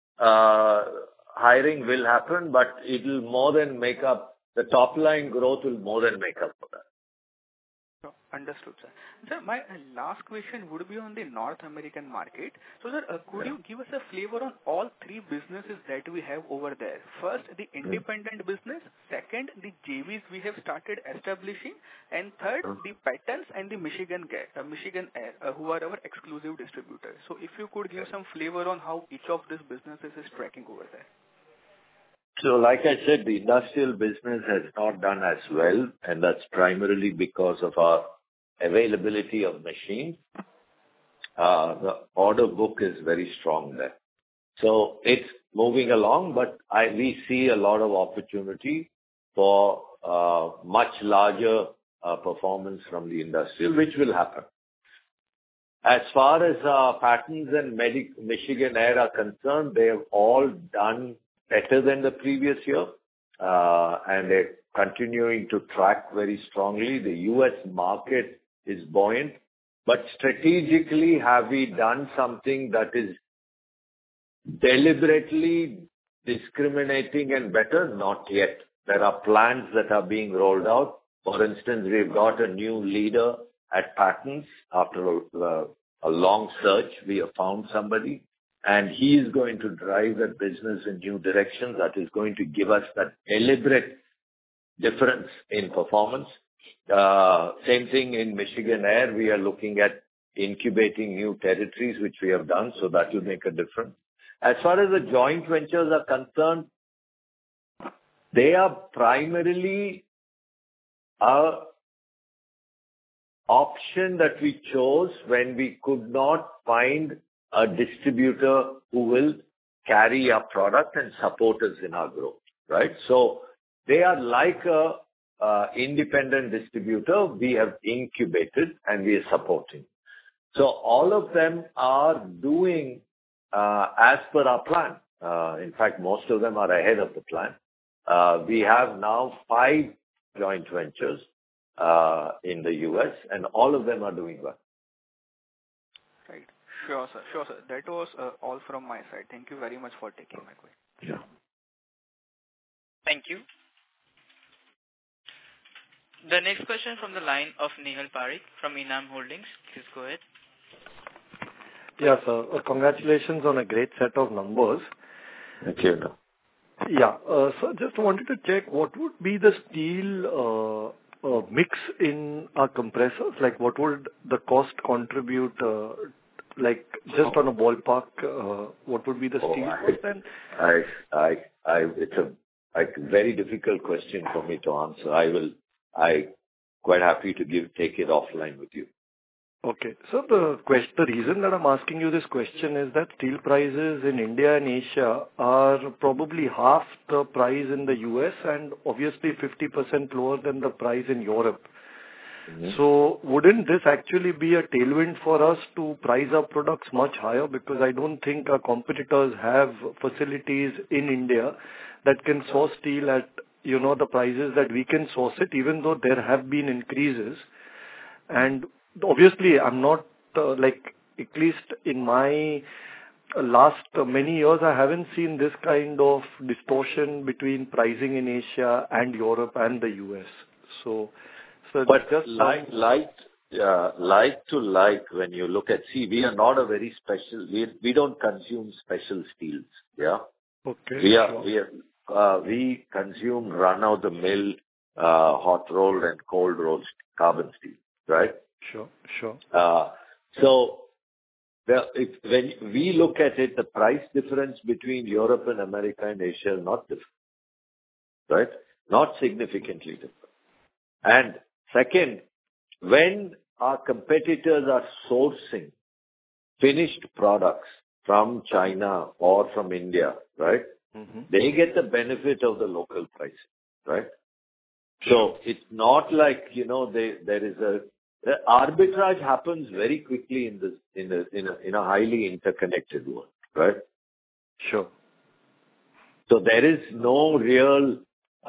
Speaker 3: hiring will happen, but it will more than make up, the top line growth will more than make up for that.
Speaker 7: Understood, sir. Sir, my last question would be on the North American market. So, sir, could you give us a flavor on all three businesses that we have over there? First, the independent business. Second, the JVs we have started establishing. And third, the patents and the Michigan Air, who are our exclusive distributors. So, if you could give some flavor on how each of these businesses is tracking over there.
Speaker 3: So, like I said, the industrial business has not done as well, and that's primarily because of our availability of machines. The order book is very strong there. So it's moving along, but we see a lot of opportunity for much larger performance from the industrial, which will happen. As far as patents and Michigan Air are concerned, they have all done better than the previous year, and they're continuing to track very strongly. The U.S. market is buoyant, but strategically, have we done something that is deliberately discriminating and better? Not yet. There are plans that are being rolled out. For instance, we've got a new leader at patents. After a long search, we have found somebody, and he is going to drive that business in new directions. That is going to give us that deliberate difference in performance. Same thing in Michigan Air. We are looking at incubating new territories, which we have done, so that will make a difference. As far as the joint ventures are concerned, they are primarily a option that we chose when we could not find a distributor who will carry our product and support us in our growth, right? So they are like a independent distributor we have incubated and we are supporting. So all of them are doing as per our plan. In fact, most of them are ahead of the plan. We have now 5 joint ventures. in the US, and all of them are doing well.
Speaker 7: Right. Sure, sir. Sure, sir. That was all from my side. Thank you very much for taking my question.
Speaker 3: Yeah.
Speaker 1: Thank you. The next question from the line of Nehal Parekh from Enam Holdings. Please go ahead.
Speaker 8: Yeah, sir. Congratulations on a great set of numbers.
Speaker 3: Thank you.
Speaker 8: Yeah. So just wanted to check what would be the steel mix in our compressors? Like, what would the cost contribute, like, just on a ballpark, what would be the steel cost then?
Speaker 3: It's a very difficult question for me to answer. I quite happy to take it offline with you.
Speaker 8: Okay. So the reason that I'm asking you this question is that steel prices in India and Asia are probably half the price in the US and obviously 50% lower than the price in Europe. Mm-hmm. So wouldn't this actually be a tailwind for us to price our products much higher? Because I don't think our competitors have facilities in India that can source steel at, the prices that we can source it, even though there have been increases. And obviously, I'm not, at least in my last many years, I haven't seen this kind of distortion between pricing in Asia and Europe and the US. So
Speaker 3: but just like to like, when you look at, we are not a very special, we don't consume special steels, yeah?
Speaker 8: Okay.
Speaker 3: We consume run-of-the-mill hot rolled and cold rolled carbon steel, right?
Speaker 8: Sure.
Speaker 3: So when we look at it, the price difference between Europe and America and Asia is not different, right? Not significantly different. And second, when our competitors are sourcing finished products from China or from India, right? Mm-hmm. They get the benefit of the local price, right? So it's not like, there is the arbitrage happens very quickly in a highly interconnected world, right?
Speaker 8: Sure.
Speaker 3: So there is no real,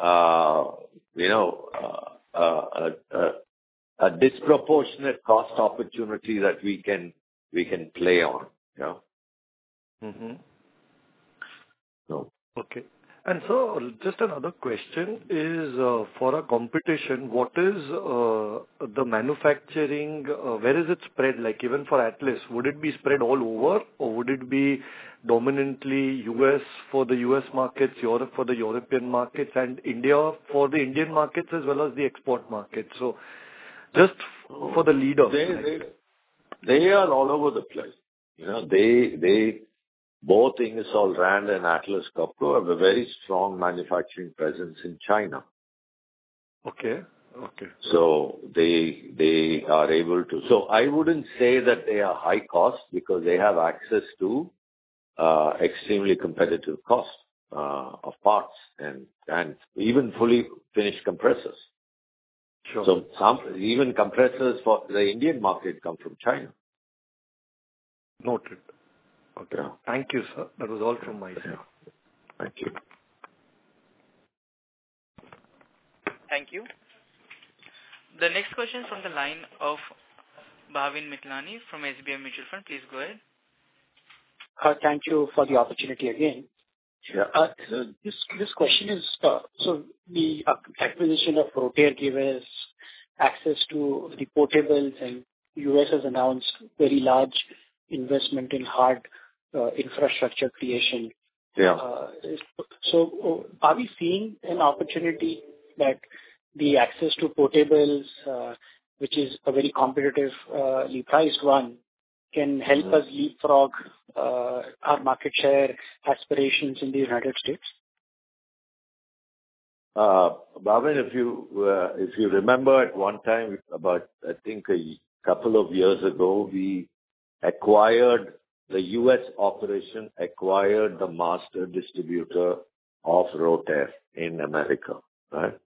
Speaker 3: a disproportionate cost opportunity that we can play on, yeah.
Speaker 8: Mm-hmm.
Speaker 3: No.
Speaker 8: Okay. And so just another question is, for a competition, what is the manufacturing, where is it spread? Like even for Atlas, would it be spread all over or would it be dominantly US for the US markets, Europe for the European markets and India for the Indian markets as well as the export markets? So just for the leader.
Speaker 3: They are all over the place. Both Ingersoll Rand and Atlas Copco have a very strong manufacturing presence in China.
Speaker 8: Okay.
Speaker 3: So they are able to. So I wouldn't say that they are high cost because they have access to extremely competitive cost of parts and even fully finished compressors.
Speaker 8: Sure.
Speaker 3: So even compressors for the Indian market come from China.
Speaker 8: Noted. Okay.
Speaker 3: Yeah.
Speaker 8: Thank you, sir. That was all from my side.
Speaker 3: Thank you.
Speaker 1: Thank you. The next question from the line of Bhavin Mitlani from SBI Mutual Fund. Please go ahead.
Speaker 5: Thank you for the opportunity again.
Speaker 3: Yeah.
Speaker 5: So this question is, so the acquisition of Rotair gave us access to the portables, and US has announced very large investment in hard infrastructure creation.
Speaker 3: Yeah.
Speaker 5: So are we seeing an opportunity that the access to portables, which is a very competitively priced one, can help us leapfrog our market share aspirations in the United States?
Speaker 3: Bhavin, if you remember at one time, about I think a couple of years ago, we acquired the US operation, acquired the master distributor of Rotair in America, right?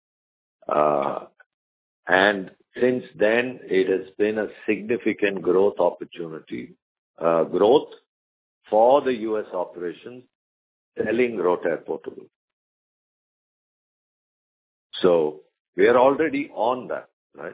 Speaker 3: And since then, it has been a significant growth opportunity, growth for the US operations selling Rotair portable. So we are already on that. right?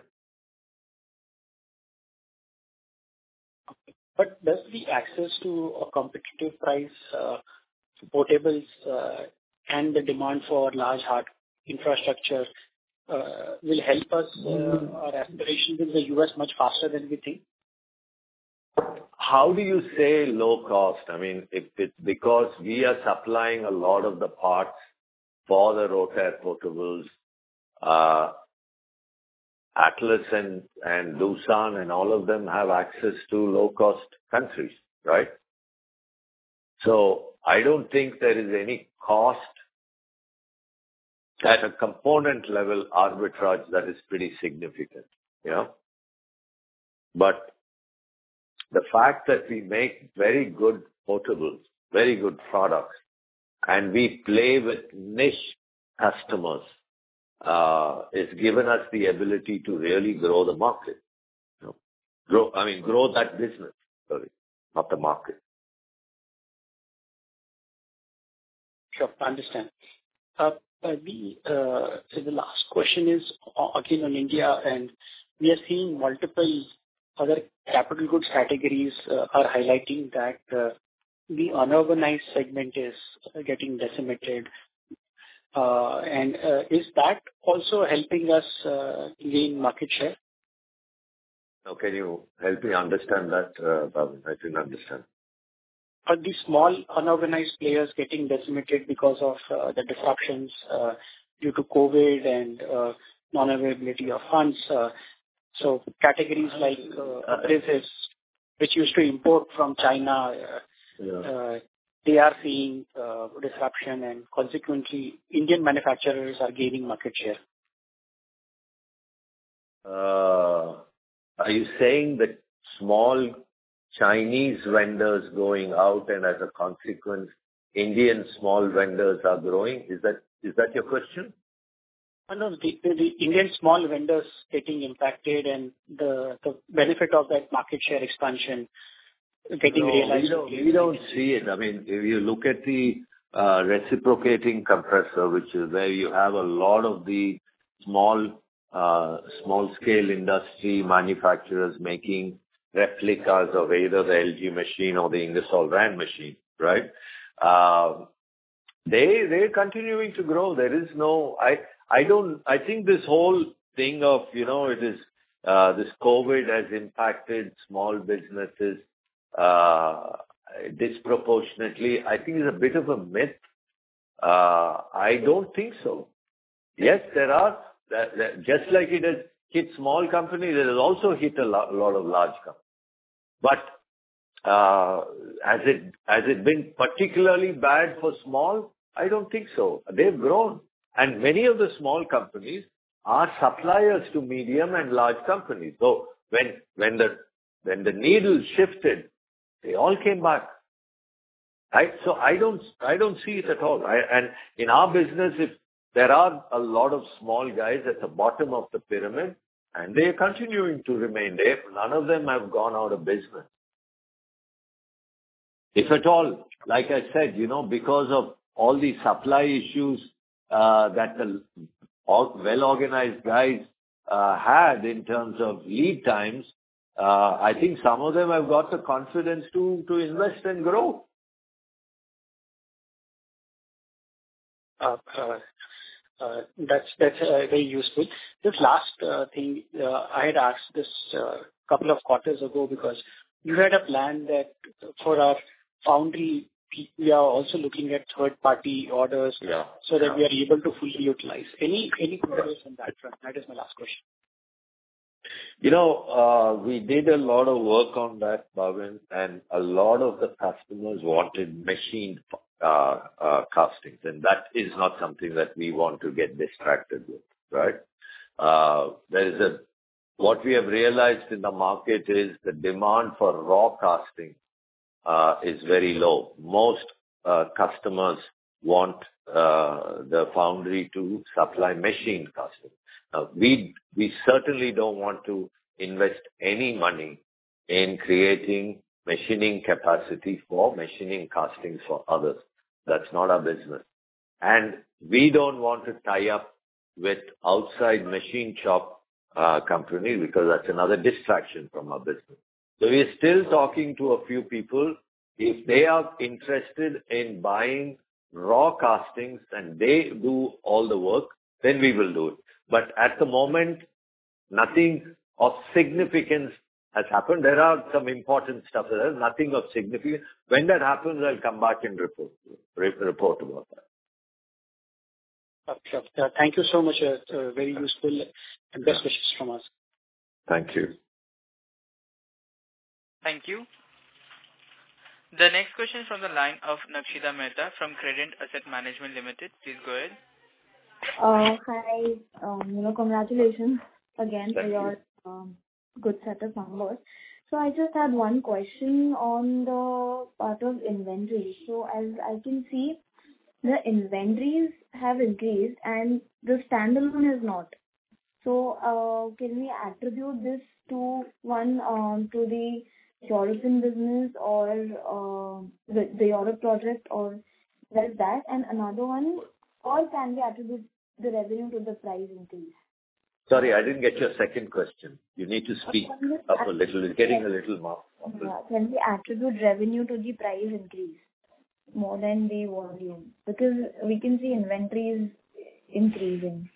Speaker 5: But does the access to a competitive price portables and the demand for large hard infrastructure will help us our aspirations in the US much faster than we think?
Speaker 3: How do you say low cost? I mean, if it's because we are supplying a lot of the parts for the Rotair portables, Atlas and Doosan and all of them have access to low-cost countries, right? So I don't think there is any cost at a component level arbitrage that is pretty significant, you know. But the fact that we make very good portables, very good products, and we play with niche customers, it's given us the ability to really grow the market. You know? Grow that business, sorry, not the market.
Speaker 5: Sure, I understand. The last question is again on India, and we are seeing multiple other capital goods categories are highlighting that the unorganized segment is getting decimated. And is that also helping us gain market share?
Speaker 3: Now, can you help me understand that, Bhavin? I didn't understand.
Speaker 5: Are the small unorganized players getting decimated because of the disruptions due to COVID and non-availability of funds? So categories like abrasives, which used to import from China, they are seeing disruption, and consequently, Indian manufacturers are gaining market share.
Speaker 3: Are you saying that small Chinese vendors going out and as a consequence, Indian small vendors are growing? Is that your question?
Speaker 5: No, the Indian small vendors getting impacted and the benefit of that market share expansion getting realized.
Speaker 3: We don't see it. I mean, if you look at the reciprocating compressor, which is where you have a lot of the small scale industry manufacturers making replicas of either the LG machine or the Ingersoll Rand machine, right? They're continuing to grow. There is no, I think this whole thing of, you know, it is, this COVID has impacted small businesses, disproportionately. I think it's a bit of a myth. I don't think so. Yes, there are, just like it has hit small companies, it has also hit a lot of large companies. But has it been particularly bad for small? I don't think so. They've grown. And many of the small companies are suppliers to medium and large companies. So when the needle shifted, they all came back. Right? So I don't see it at all. And in our business, if there are a lot of small guys at the bottom of the pyramid, and they are continuing to remain there. None of them have gone out of business. If at all, like I said, you know, because of all the supply issues that the well-organized guys had in terms of lead times, I think some of them have got the confidence to invest and grow.
Speaker 5: That's very useful. This last thing, I had asked this couple of quarters ago because you had a plan that for our foundry, we are also looking at third-party orders so that we are able to fully utilize. Any progress on that front? That is my last question.
Speaker 3: You know, we did a lot of work on that, Bhavin, and a lot of the customers wanted machined castings, and that is not something that we want to get distracted with, right? What we have realized in the market is the demand for raw casting is very low. Most customers want the foundry to supply machined casting. Now, we certainly don't want to invest any money in creating machining capacity for machining castings for others. That's not our business. And we don't want to tie up with outside machine shop company because that's another distraction from our business. So we are still talking to a few people. If they are interested in buying raw castings and they do all the work, then we will do it. But at the moment, nothing of significance has happened. There are some important stuff. There is nothing of significance. When that happens, I'll come back and report about that.
Speaker 5: Sure. Thank you so much. Very useful and best wishes from us.
Speaker 3: Thank you.
Speaker 1: Thank you. The next question is from the line of Nakshita Mehta from Credent Asset Management Limited. Please go ahead.
Speaker 9: Hi. Congratulations again for your good set of numbers. So I just had one question on the part of inventory. So as I can see, the inventories have increased and the standalone has not. So can we attribute this to to the European business or the Europe project, or there's that? And another one, or can we attribute the revenue to the price increase?
Speaker 3: Sorry, I didn't get your second question. You need to speak up a little. It's getting a little more.
Speaker 9: Yeah. Can we attribute revenue to the price increase more than the volume? Because we can see inventory is increasing.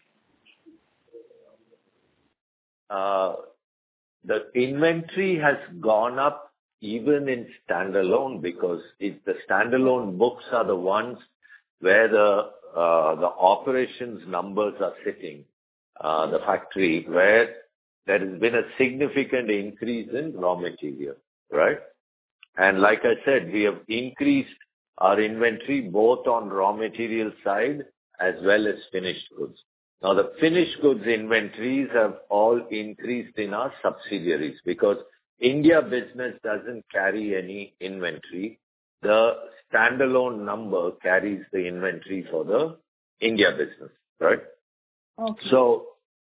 Speaker 3: The inventory has gone up even in standalone because the standalone books are the ones where the operations numbers are sitting, the factory, where there has been a significant increase in raw material, right? And like I said, we have increased our inventory both on raw material side as well as finished goods. Now, the finished goods inventories have all increased in our subsidiaries because India business doesn't carry any inventory. The standalone number carries the inventory for the India business, right?
Speaker 9: Okay.
Speaker 3: So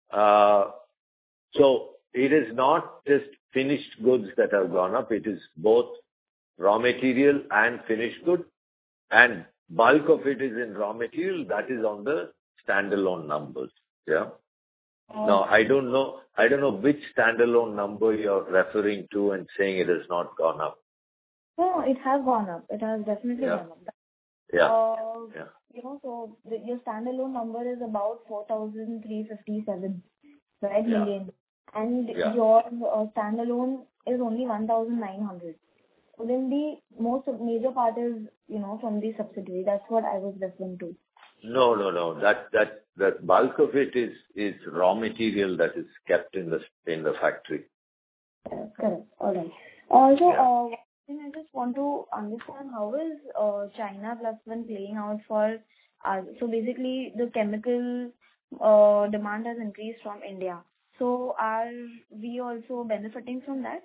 Speaker 3: it is not just finished goods that have gone up. It is both raw material and finished good, and bulk of it is in raw material. That is on the standalone numbers. Yeah. Now, I don't know which standalone number you're referring to and saying it has not gone up.
Speaker 9: No, it has gone up. It has definitely gone up.
Speaker 3: Yeah.
Speaker 9: So your standalone number is about 4,357, right, million. And your standalone is only 1,900. So then the major part is, from the subsidiary. That's what I was referring to.
Speaker 3: No. That bulk of it is raw material that is kept in the factory.
Speaker 9: Correct. All right. Also, I just want to understand how is China Plus One playing out for us. So basically, the chemical demand has increased from India. So are we also benefiting from that?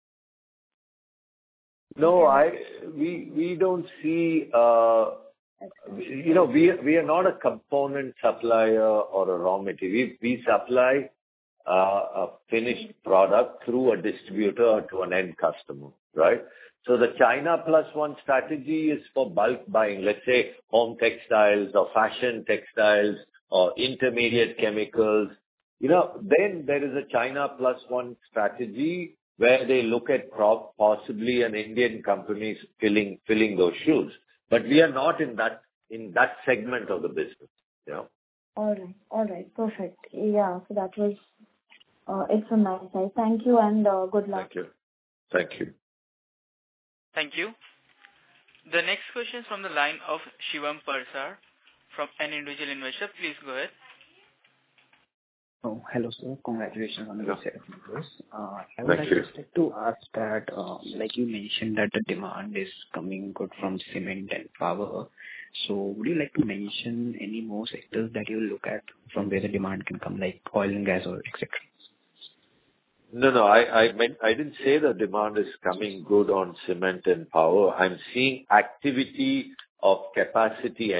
Speaker 3: No, we don't see. We are not a component supplier or a raw material. We supply a finished product through a distributor to an end customer, right? So the China Plus One strategy is for bulk buying, let's say home textiles or fashion textiles or intermediate chemicals. Then there is a China Plus One strategy where they look at possibly an Indian company filling those shoes. But we are not in that segment of the business. Yeah.
Speaker 9: All right. Perfect. Yeah. So that was it from my side. Thank you and good luck.
Speaker 3: Thank you.
Speaker 1: Thank you. The next question is from the line of Shivam Parsar from an individual investor. Please go ahead.
Speaker 10: Oh, hello, sir. Congratulations on the good set of numbers. I would like to ask that, like you mentioned, that the demand is coming good from cement and power. So would you like to mention any more sectors that you look at from where the demand can come, like oil and gas or etc.?
Speaker 3: No. I didn't say the demand is coming good on cement and power. I'm seeing activity of capacity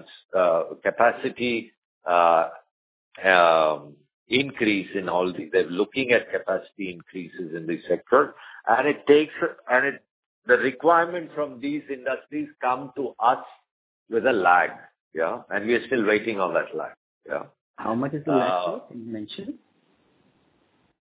Speaker 3: increase in all these. They're looking at capacity increases in this sector, and the requirement from these industries come to us with a lag. Yeah, and we are still waiting on that lag. Yeah.
Speaker 10: How much is the lag, sir, you mentioned?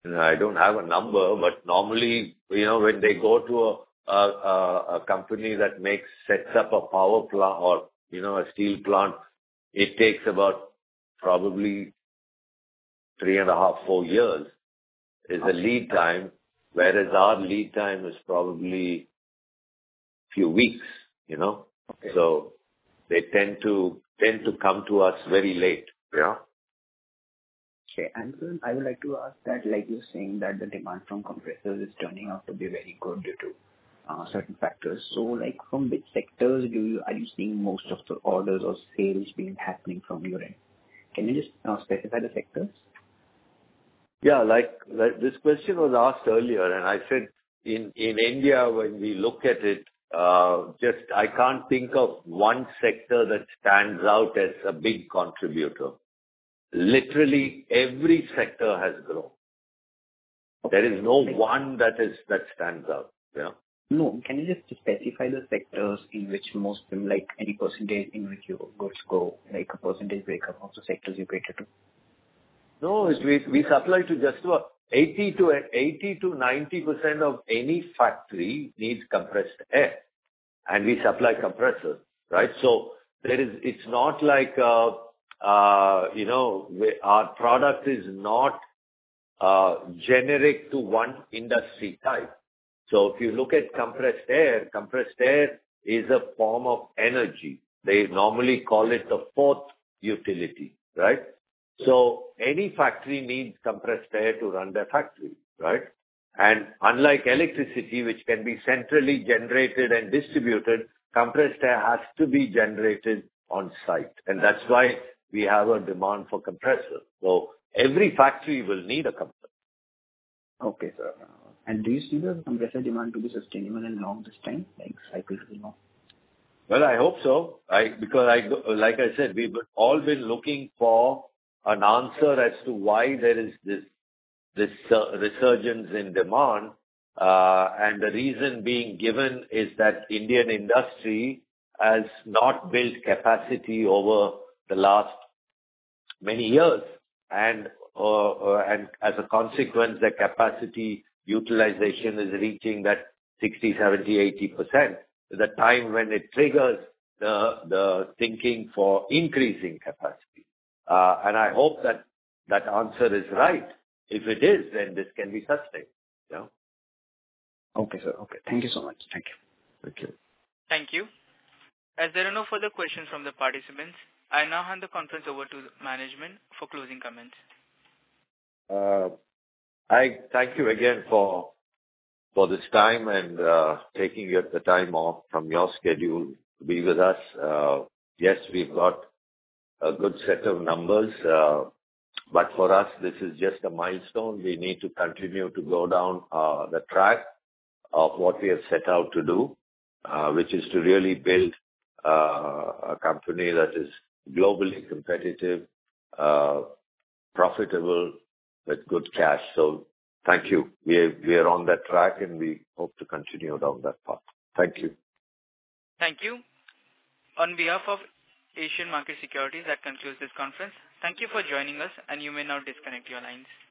Speaker 3: I don't have a number, but normally, when they go to a company that sets up a power plant or, a steel plant, it takes about probably 3.5, 4 years is the lead time, whereas our lead time is probably few weeks,
Speaker 10: Okay.
Speaker 3: So they tend to come to us very late. Yeah.
Speaker 10: Okay. And then I would like to ask that, like you're saying that the demand from compressors is turning out to be very good due to certain factors. So, like, from which sectors are you seeing most of the orders or sales being happening from your end? Can you just specify the sectors?
Speaker 3: Yeah, like this question was asked earlier, and I said in India, when we look at it, I can't think of one sector that stands out as a big contributor. Literally every sector has grown.
Speaker 10: Okay.
Speaker 3: There is no one that stands out. Yeah.
Speaker 10: No, can you just specify the sectors in which most of them, like any percentage in which your goods go, like a percentage breakup of the sectors you cater to?
Speaker 3: No, we supply to just about 80 to 90% of any factory needs compressed air, and we supply compressors, right? So it's not like our product is not generic to one industry type. So if you look at compressed air is a form of energy. They normally call it the fourth utility, right? So any factory needs compressed air to run their factory, right? And unlike electricity, which can be centrally generated and distributed, compressed air has to be generated on site. And that's why we have a demand for compressors. So every factory will need a compressor.
Speaker 10: Okay, sir. And do you see the compressor demand to be sustainable and long this time, like cycle to be long?
Speaker 3: Well, I hope so. Like I said, we've all been looking for an answer as to why there is this resurgence in demand. And the reason being given is that Indian industry has not built capacity over the last many years. And as a consequence, the capacity utilization is reaching that 60, 70, 80%. The time when it triggers the thinking for increasing capacity. And I hope that answer is right. If it is, then this can be sustained. Yeah.
Speaker 10: Okay, sir. Okay. Thank you so much. Thank you.
Speaker 3: Thank you.
Speaker 1: Thank you. As there are no further questions from the participants, I now hand the conference over to management for closing comments.
Speaker 3: I thank you again for this time and taking the time off from your schedule to be with us. Yes, we've got a good set of numbers, but for us, this is just a milestone. We need to continue to go down the track of what we have set out to do, which is to really build a company that is globally competitive, profitable, with good cash. So thank you. We are on that track, and we hope to continue down that path. Thank you.
Speaker 1: Thank you. On behalf of Asian Market Securities, that concludes this conference. Thank you for joining us, and you may now disconnect your lines.